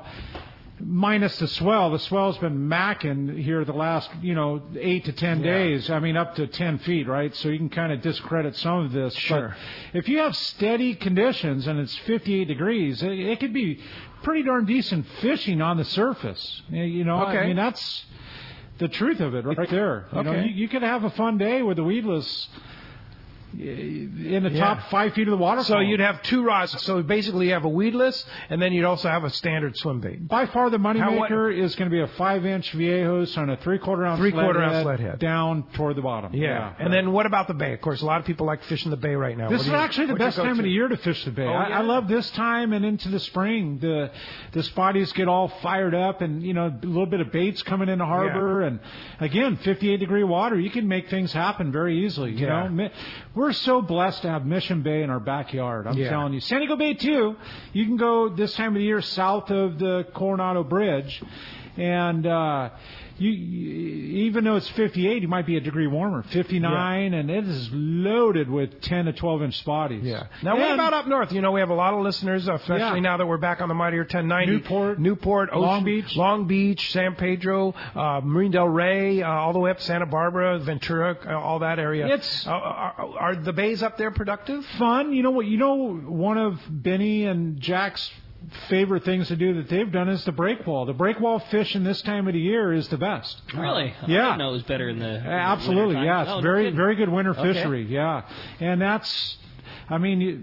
minus the swell, the swell's been macking here the last, you know, eight to ten Yeah. days. I mean, up to ten feet, right? So you can kind of discredit some of this. Sure. But if you have steady conditions and it's fifty-eight degrees, it, it could be pretty darn decent fishing on the surface. You know, Okay. I mean, that's the truth of it right there. You know, Okay. you, you could have a fun day with the weedless in the Yeah. top five feet of the water. So you'd have two rods. So basically you have a weedless, and then you'd also have a standard swim bait. By far the How- what- moneymaker is going to be a five-inch Viejos on a three-quarter ounce Three-quarter lead ounce head lead head. down toward the bottom. Yeah. And then what about the bay? Of course, a lot of people like fishing the bay right now. This What is do you- actually the what's your best time of go-to? the year to fish the bay. Oh, I, yeah? I love this time and into the spring. The the spotties get all fired up, and you know a little bit of baits coming into harbor, and again, fifty-eight degree water. You can make things happen very easily. You Yeah. know, Mi- we're so blessed to have Mission Bay in our backyard. I'm Yeah. telling you, San Diego Bay too. You can go this time of the year south of the Coronado Bridge, and uh, you, you even though it's fifty-eight, you might be a degree warmer, fifty-nine, and it is loaded with ten to twelve inch spotties. Yeah. Now, what And- about up north? You know, we have a lot of listeners, especially Yeah. now that we're back on the Mightier ten ninety. Newport, Newport, Ocean, Long Beach. Long Beach, San Pedro, uh, Marine Del Rey, uh, all the way up to Santa Barbara, Ventura, uh, all that area. It's- uh, are, are the bays up there productive? Fun. You know what? You know one of Benny and Jack's favorite things to do that they've done is the breakwall. The breakwall fishing this time of the year is the best. Really? I Yeah. didn't know it was better in the in the Absolutely, wintertime. yeah. It's Oh, no very, kidding. very good winter Okay. fishery, yeah. And that's, I mean, you,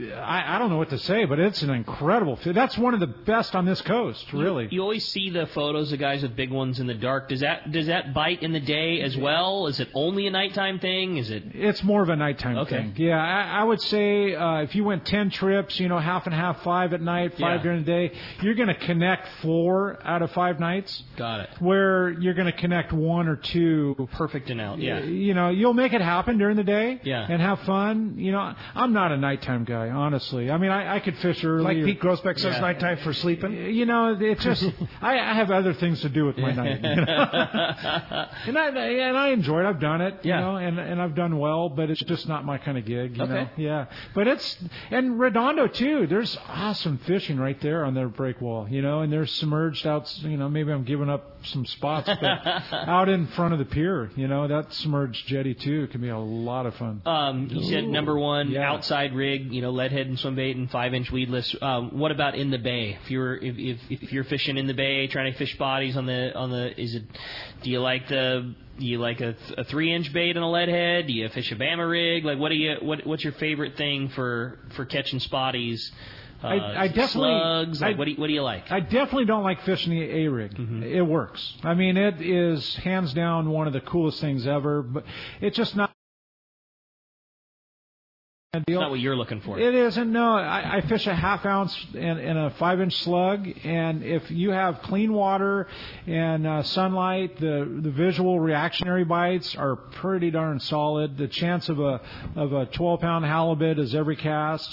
I, I don't know what to say, but it's an incredible fish. That's one of the best on this coast, really. You, you always see the photos of guys with big ones in the dark. Does that does that bite in the day as well? Is it only a nighttime thing? Is it? It's more of a nighttime Okay. thing. Yeah, I, I would say uh, if you went ten trips, you know, half and half, five at night, five Yeah. during the day, you're going to connect four out of five nights. Got it. Where you're going to connect one or two. Perfect and out. Yeah. You know, you'll make it happen during the day. Yeah. And have fun. You know, I'm not a nighttime guy, honestly. I mean, I, I could fish early. Like or- Pete Grossbeck says, Yeah. nighttime for sleeping? You know, it just I, I have other things to do with my night. You know? and I and I enjoy it. I've done it. You Yeah. know, and and I've done well, but it's just not my kind of gig. You Okay. know? Yeah. But it's and Redondo too. There's awesome fishing right there on their break wall. You know, and they're submerged out. You know, maybe I'm giving up some spots, but out in front of the pier. You know, that submerged jetty too can be a lot of fun. Um, you said Ooh. number one Yeah. outside rig, you know, lead head and swim bait and five inch weedless. Um, what about in the bay? If you're if, if if you're fishing in the bay, trying to fish bodies on the on the is it? Do you like the do you like a, a three inch bait and a lead head? Do you fish a Bama rig? Like what do you what what's your favorite thing for for catching spotties? Uh, I, I is it definitely slugs. Like I, what do you, what do you like? I definitely don't like fishing the A rig. Mm-hmm. It works. I mean, it is hands down one of the coolest things ever. But it's just not. It's not what you're looking for. It isn't. No, I, I fish a half ounce and, and a five inch slug, and if you have clean water and uh, sunlight, the the visual reactionary bites are pretty darn solid. The chance of a of a twelve pound halibut is every cast.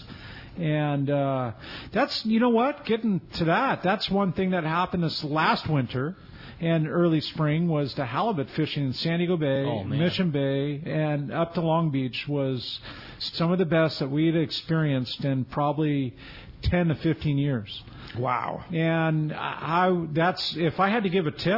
And uh, that's, you know what, getting to that, that's one thing that happened this last winter and early spring was the halibut fishing in San Diego Bay, Oh, man. Mission Bay, and up to Long Beach was some of the best that we'd experienced in probably ten to fifteen years. Wow. And I, I that's if I had to give a tip,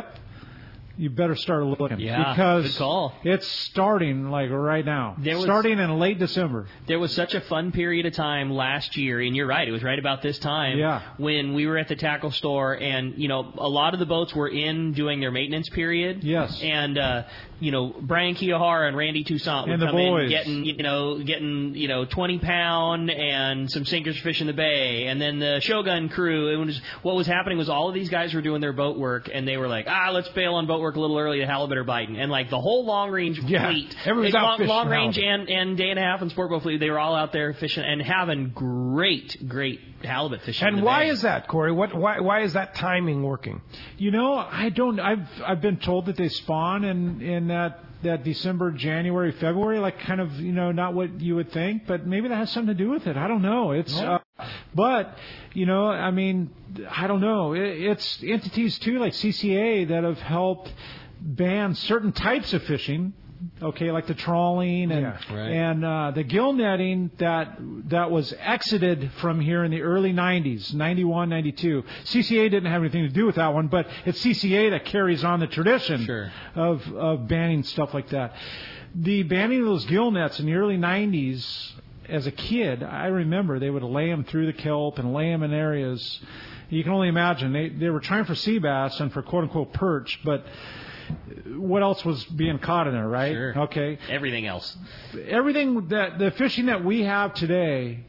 you better start looking. Yeah, because good call. It's starting like right now. There was- starting in late December. There was such a fun period of time last year, and you're right, it was right about this time Yeah. when we were at the tackle store, and, you know, a lot of the boats were in doing their maintenance period. Yes. And, uh, you know, Brian Kiyahara and Randy Toussaint would And the come in boys. getting, you know, getting, you know, twenty pound and some sinkers fish in the bay, and then the Shogun crew, it was, what was happening was all of these guys were doing their boat work, and they were like, ah, let's bail on boat work a little early, the halibut are biting. And, like, the whole long range Yeah. fleet, Everyone's eh, out long, fishing long range halibut. and, and day and a half and sport boat fleet, they were all out there fishing and having great, great halibut fishing. in And the why bay. is that, Corey? What? Why? Why is that timing working? You know, I don't. I've I've been told that they spawn in in that that December, January, February, like kind of you know not what you would think, but maybe that has something to do with it. I don't know. It's. Uh, but you know, I mean, I don't know. It, it's entities too, like C C A, that have helped ban certain types of fishing. Okay, like the trawling and Yeah, right. and uh, the gill netting that that was exited from here in the early nineties, ninety-one, ninety-two. C C A didn't have anything to do with that one, but it's C C A that carries on the tradition Sure. of of banning stuff like that. The banning of those gill nets in the early nineties, as a kid, I remember they would lay them through the kelp and lay them in areas. You can only imagine they they were trying for sea bass and for quote unquote perch, but what else was being caught in there, right? Sure. Okay. Everything else. Everything that the fishing that we have today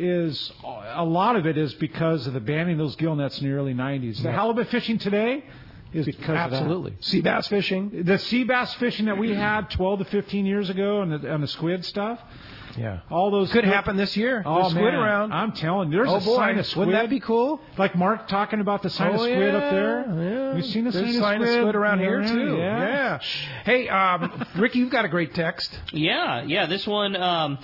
is a lot of it is because of the banning of those gill nets in the early nineties. The Yeah. halibut fishing today is because Absolutely. of that. Sea bass fishing. The sea bass fishing that we had twelve to fifteen years ago, and the, and the squid stuff. Yeah. All those could happen this year. Oh, There's squid man. around. I'm telling you, there's oh, a boy. sign of squid. Wouldn't that be cool? Like Mark talking about the sign oh, of squid yeah, up there. Yeah. We've seen the There's sign, sign of, squid. of squid around here Yeah, too. Yeah. yeah. Hey, um, Ricky, you've got a great text. Yeah, yeah. This one. Um,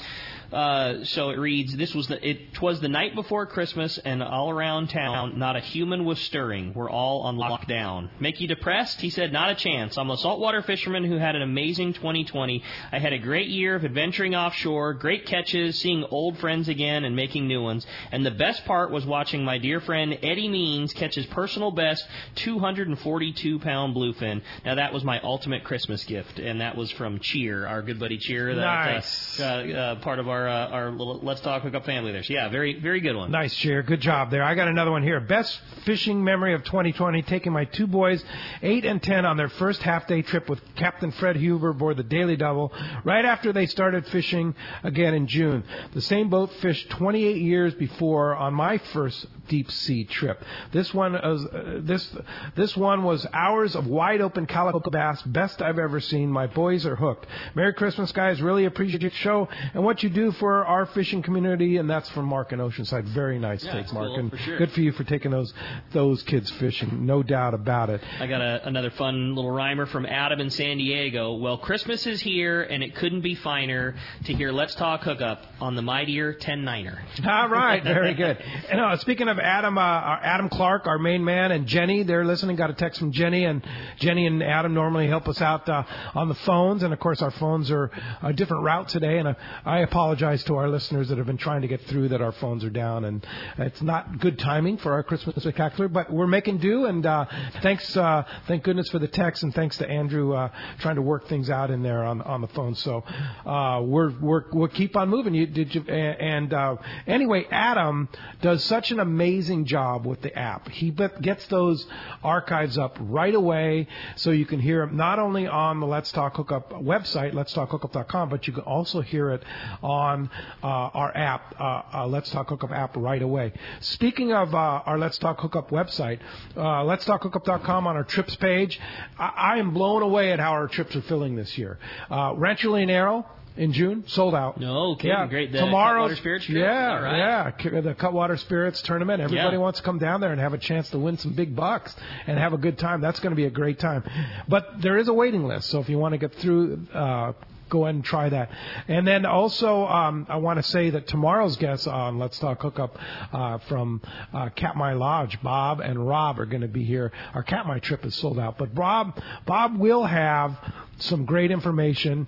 Uh, so it reads, this was the, it twas the night before Christmas, and all around town, not a human was stirring. We're all on lockdown. Make you depressed? He said, not a chance. I'm a saltwater fisherman who had an amazing twenty twenty. I had a great year of adventuring offshore, great catches, seeing old friends again, and making new ones. And the best part was watching my dear friend Eddie Means catch his personal best two hundred forty-two pound bluefin. Now, that was my ultimate Christmas gift, and that was from Cheer, our good buddy Cheer. That, Nice. Uh, uh, part of our uh, our little Let's Talk Hookup family there. So, yeah, very, very good one. Nice, Chair. Good job there. I got another one here. Best fishing memory of twenty twenty, taking my two boys, eight and ten, on their first half-day trip with Captain Fred Huber aboard the Daily Double, right after they started fishing again in June. The same boat fished twenty-eight years before on my first deep-sea trip. This one was, uh, this, this one was hours of wide-open calico bass, best I've ever seen. My boys are hooked. Merry Christmas, guys. Really appreciate your show and what you do for our fishing community, and that's from Mark in Oceanside. Very nice Yeah, take, it's Mark, cool, and for sure. good for you for taking those those kids fishing, no doubt about it. I got a, another fun little rhymer from Adam in San Diego. Well, Christmas is here, and it couldn't be finer to hear Let's Talk Hookup on the mightier ten niner. All right, very good. And uh, speaking of Adam, uh, our Adam Clark, our main man, and Jenny, they're listening. Got a text from Jenny, and Jenny and Adam normally help us out uh, on the phones, and of course our phones are a different route today. And uh, I apologize to our listeners that have been trying to get through that our phones are down, and it's not good timing for our Christmas spectacular, but we're making do. And uh, thanks, uh, thank goodness for the text, and thanks to Andrew uh, trying to work things out in there on on the phone. So uh, we're we're we'll keep on moving. You did you and uh, anyway, Adam does such an amazing job with the app. He gets those archives up right away, so you can hear them not only on the Let's Talk Hookup website, lets talk hookup dot com, but you can also hear it on uh, our app, uh, uh, Let's Talk Hookup app, right away. Speaking of uh, our Let's Talk Hookup website, uh, lets talk hookup dot com, on our trips page, I, I am blown away at how our trips are filling this year. Uh, Rancho Leonero in June, sold out. No, kidding. Yeah. Great. The Tomorrow, Cutwater Spirits trip? yeah, All right. yeah, K- the Cutwater Spirits tournament. Everybody Yeah. wants to come down there and have a chance to win some big bucks and have a good time. That's going to be a great time. But there is a waiting list, so if you want to get through, uh, go ahead and try that. And then also, um, I want to say that tomorrow's guests on Let's Talk Hookup uh, from uh, Katmai Lodge, Bob and Rob, are going to be here. Our Katmai trip is sold out, but Bob, Bob will have some great information,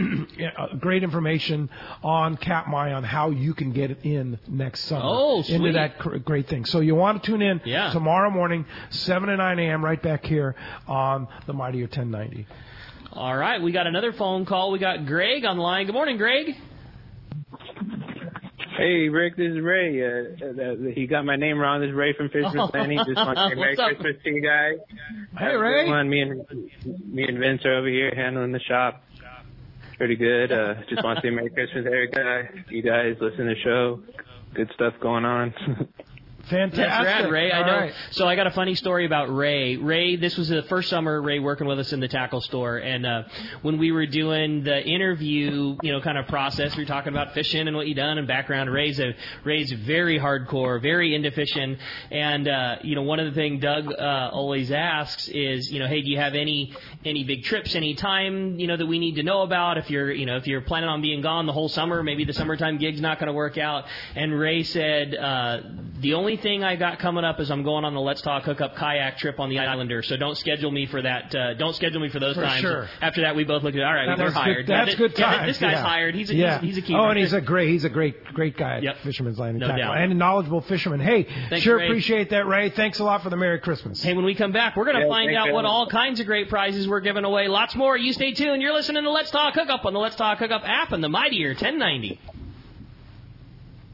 great information on Katmai on how you can get it in next summer. Oh, into sweet. that cr- great thing. So you want to tune in Yeah. tomorrow morning, seven to nine a.m. right back here on the Mightier ten ninety. All right, we got another phone call. We got Greg on the line. Good morning, Greg. Hey, Rick, this is Ray. Uh, uh, he got my name wrong. This is Ray from Fisherman's Landing. Just want to say Merry What's up? Christmas to you guys. Hey, Have a Ray. good one. Me and me and Vince are over here handling the shop. Pretty good. Uh, just want to say Merry Christmas, Erica. You guys listen to the show. Good stuff going on. Fantastic. That's rad, Ray. I All know. right. So I got a funny story about Ray. Ray, this was the first summer Ray working with us in the tackle store, and uh, when we were doing the interview, you know, kind of process, we were talking about fishing and what you done and background. Ray's a Ray's very hardcore, very into fishing, and uh, you know, one of the things Doug uh, always asks is, you know, hey, do you have any any big trips, any time, you know, that we need to know about? If you're, you know, if you're planning on being gone the whole summer, maybe the summertime gig's not going to work out. And Ray said, uh, the only thing I got coming up is I'm going on the Let's Talk Hookup kayak trip on the Islander, so don't schedule me for that. Uh, don't schedule me for those For times. sure. After that, we both looked at, all right, That's we're good- hired. That's Yeah, good yeah, times. this guy's yeah. hired. He's a, yeah. he's, he's a keeper. Oh, and he's a great, he's a great, great guy at Yep. Fisherman's Landing No Tackle, doubt. and a knowledgeable fisherman. Hey, Thanks, sure Ray. appreciate that, Ray. Thanks a lot for the Merry Christmas. Hey, when we come back, we're going to Yeah, find thanks, out what man. all kinds of great prizes we're giving away. Lots more. You stay tuned. You're listening to Let's Talk Hookup on the Let's Talk Hookup app and the Mightier ten ninety.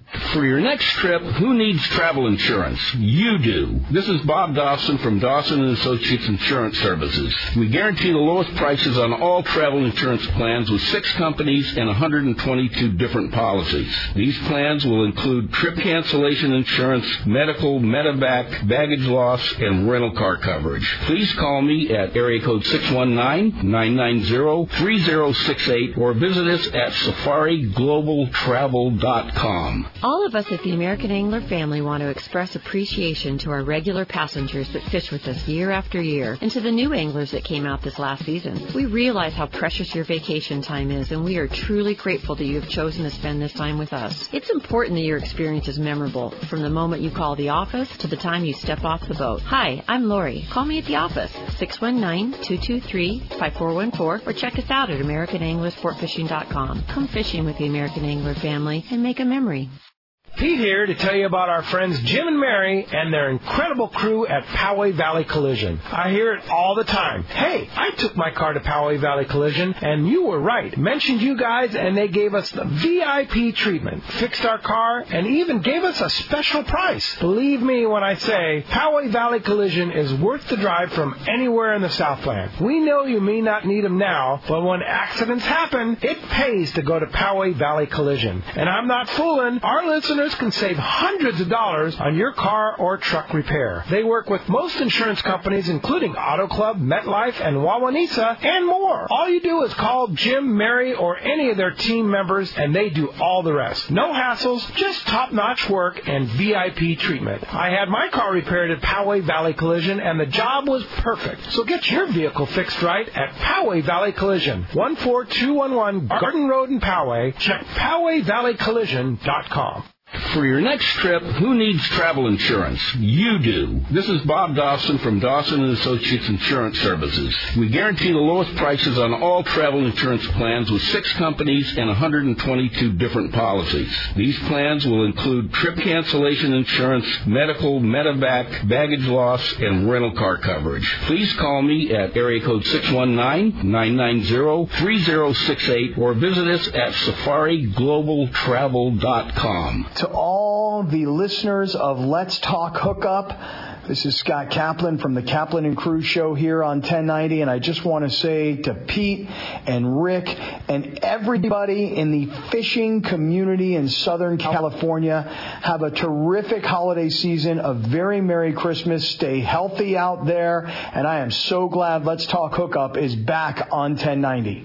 For your next trip, who needs travel insurance? You do. This is Bob Dawson from Dawson and Associates Insurance Services. We guarantee the lowest prices on all travel insurance plans with six companies and one hundred twenty-two different policies. These plans will include trip cancellation insurance, medical, medevac, baggage loss, and rental car coverage. Please call me at area code six one nine, nine nine zero, three zero six eight or visit us at safari global travel dot com. All of us at the American Angler family want to express appreciation to our regular passengers that fish with us year after year, and to the new anglers that came out this last season. We realize how precious your vacation time is, and we are truly grateful that you have chosen to spend this time with us. It's important that your experience is memorable, from the moment you call the office to the time you step off the boat. Hi, I'm Lori. Call me at the office, six one nine, two two three, five four one four, or check us out at American Angler Sport Fishing dot com. Come fishing with the American Angler family and make a memory. Pete here to tell you about our friends Jim and Mary and their incredible crew at Poway Valley Collision. I hear it all the time. Hey, I took my car to Poway Valley Collision, and you were right. Mentioned you guys, and they gave us the V I P treatment, fixed our car, and even gave us a special price. Believe me when I say Poway Valley Collision is worth the drive from anywhere in the Southland. We know you may not need them now, but when accidents happen, it pays to go to Poway Valley Collision. And I'm not fooling. Our listeners can save hundreds of dollars on your car or truck repair. They work with most insurance companies, including Auto Club, MetLife, and Wawanesa, and more. All you do is call Jim, Mary, or any of their team members, and they do all the rest. No hassles, just top-notch work and V I P treatment. I had my car repaired at Poway Valley Collision, and the job was perfect. So get your vehicle fixed right at Poway Valley Collision, one four two one one Garden Road in Poway. Check Poway Valley Collision dot com. For your next trip, who needs travel insurance? You do. This is Bob Dawson from Dawson and Associates Insurance Services. We guarantee the lowest prices on all travel insurance plans with six companies and one hundred twenty-two different policies. These plans will include trip cancellation insurance, medical, medevac, baggage loss, and rental car coverage. Please call me at area code six one nine, nine nine zero, three zero six eight or visit us at safari global travel dot com. To all the listeners of Let's Talk Hookup, this is Scott Kaplan from the Kaplan and Crew Show here on ten ninety, and I just want to say to Pete and Rick and everybody in the fishing community in Southern California, have a terrific holiday season, a very Merry Christmas, stay healthy out there, and I am so glad Let's Talk Hookup is back on ten ninety.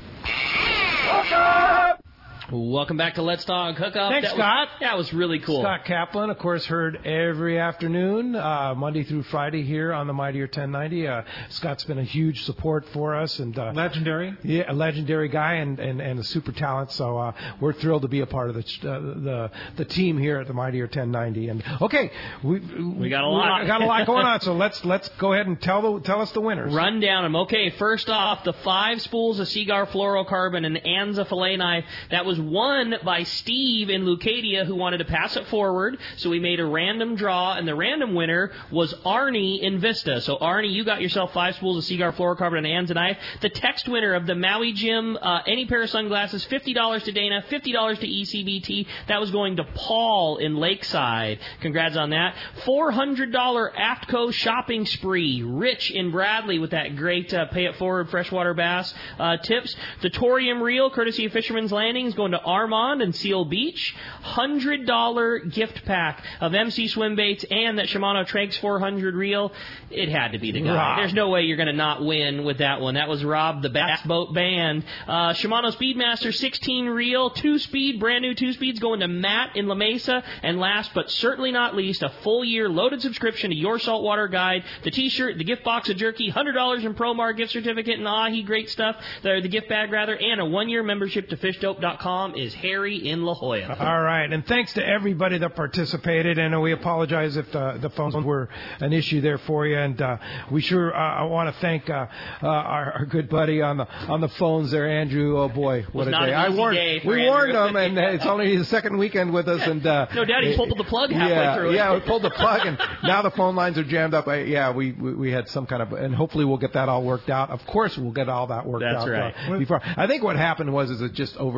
Hookup! Welcome back to Let's Talk Hookup. Thanks, that Scott. Was, that was really cool. Scott Kaplan, of course, heard every afternoon, uh, Monday through Friday here on the Mightier ten ninety. Uh, Scott's been a huge support for us. and uh, Legendary. Yeah, a legendary guy and, and, and a super talent. So uh, we're thrilled to be a part of the uh, the the team here at the Mightier ten ninety. And okay, we we got a lot. We got a lot going on. So let's let's go ahead and tell the tell us the winners. Run down them. Okay, first off, the five spools of Seaguar fluorocarbon and Anza fillet knife. That was won by Steve in Leucadia, who wanted to pass it forward. So we made a random draw, and the random winner was Arnie in Vista. So Arnie, you got yourself five spools of Seaguar fluorocarbon and Anza knife. The text winner of the Maui Jim uh, any pair of sunglasses, fifty dollars to Dana, fifty dollars to E C B T. That was going to Paul in Lakeside. Congrats on that. four hundred dollars AFTCO shopping spree. Rich in Bradley with that great uh, pay it forward freshwater bass uh, tips. The Torium reel, courtesy of Fisherman's Landing, is going to Armand and Seal Beach. one hundred dollars gift pack of M C swim baits and that Shimano Tranx four hundred reel. It had to be the guy. Rob. There's no way you're going to not win with that one. That was Rob, the Bass Boat Band. Uh, Shimano Speedmaster sixteen reel, two-speed, brand new two-speeds going to Matt in La Mesa. And last but certainly not least, a full year loaded subscription to Your Saltwater Guide, the t-shirt, the gift box of jerky, one hundred dollars in Promar gift certificate and Ahi, great stuff, the, the gift bag rather, and a one-year membership to fish dope dot com is Harry in La Jolla. All right, and thanks to everybody that participated, and we apologize if the, the phones were an issue there for you, and uh, we sure uh, I want to thank uh, uh, our, our good buddy on the on the phones there, Andrew. Oh boy, what a not day! An I easy warned day for we Andrew. warned him, and it's only his second weekend with us, and uh, no doubt he pulled the plug halfway yeah, through it. Yeah, we pulled the plug, and now the phone lines are jammed up. I, yeah, we, we we had some kind of, and hopefully we'll get that all worked out. Of course, we'll get all that worked That's out. right. Uh, before I think what happened was is it just overloaded I'm the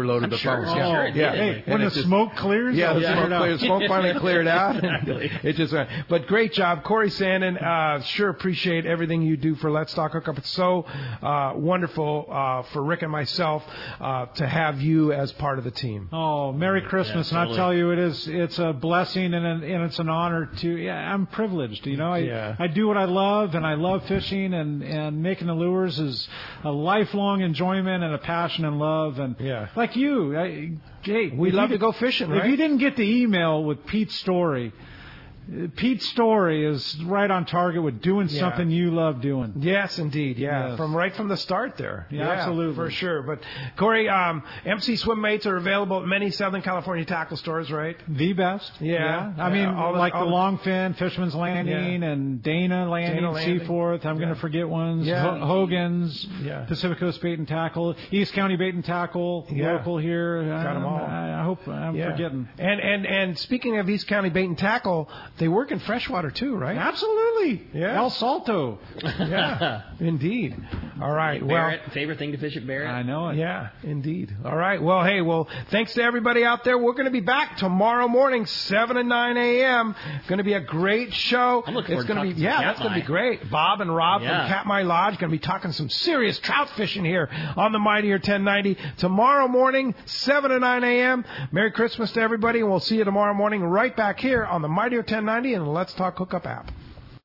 phones. Oh, Yeah, sure it yeah. did. Hey, And when the it's just- smoke clears, Yeah, the it'll smoke, clear it cleared, out. smoke finally cleared out. Exactly. It just, uh, but great job, Corey Sandin. Uh, sure appreciate everything you do for Let's Talk Hookup. It's so uh, wonderful uh, for Rick and myself uh, to have you as part of the team. Oh, Merry Christmas! Yeah, and totally. I tell you, it is it's a blessing and, an, and it's an honor to. Yeah, I'm privileged. You know, I Yeah. I do what I love, and I love fishing, and and making the lures is a lifelong enjoyment and a passion and love. And Yeah. like you, I, hey, We if love you to go fishing, If right? you didn't get the email with Pete's story. Pete's story is right on target with doing Yeah. something you love doing. Yes, indeed. Yeah, Yes. from right from the start there. Yeah, absolutely. for sure. But Corey, um, M C swim mates are available at many Southern California tackle stores, right? The best. Yeah. I mean, Yeah, all the- like all the the- Longfin, Fisherman's Landing, and Dana Landing, Dana Landing. Seaforth. I'm going to forget ones. Yeah. Ho- Hogan's, Yeah. Pacific Coast Bait and Tackle, East County Bait and Tackle, Yeah. local here. Got 'em Um, all. I, I hope I'm Yeah. forgetting. And and and speaking of East County Bait and Tackle, they work in freshwater too, right? Absolutely. Yeah. El Salto. Yeah, indeed. All right. Well, Barrett, favorite thing to fish at Barrett? I know it. yeah, indeed. All right. Well, hey, well, thanks to everybody out there. We're going to be back tomorrow morning, seven and nine a.m. Going to be a great show. I'm looking it's forward going to to be, talking to yeah, that's going to be Katmai. great. Bob and Rob Yeah. from Katmai Lodge going to be talking some serious trout fishing here on the Mightier ten ninety tomorrow morning, seven to nine a.m. Merry Christmas to everybody, and we'll see you tomorrow morning right back here on the Mightier ten ninety and the Let's Talk Hookup app.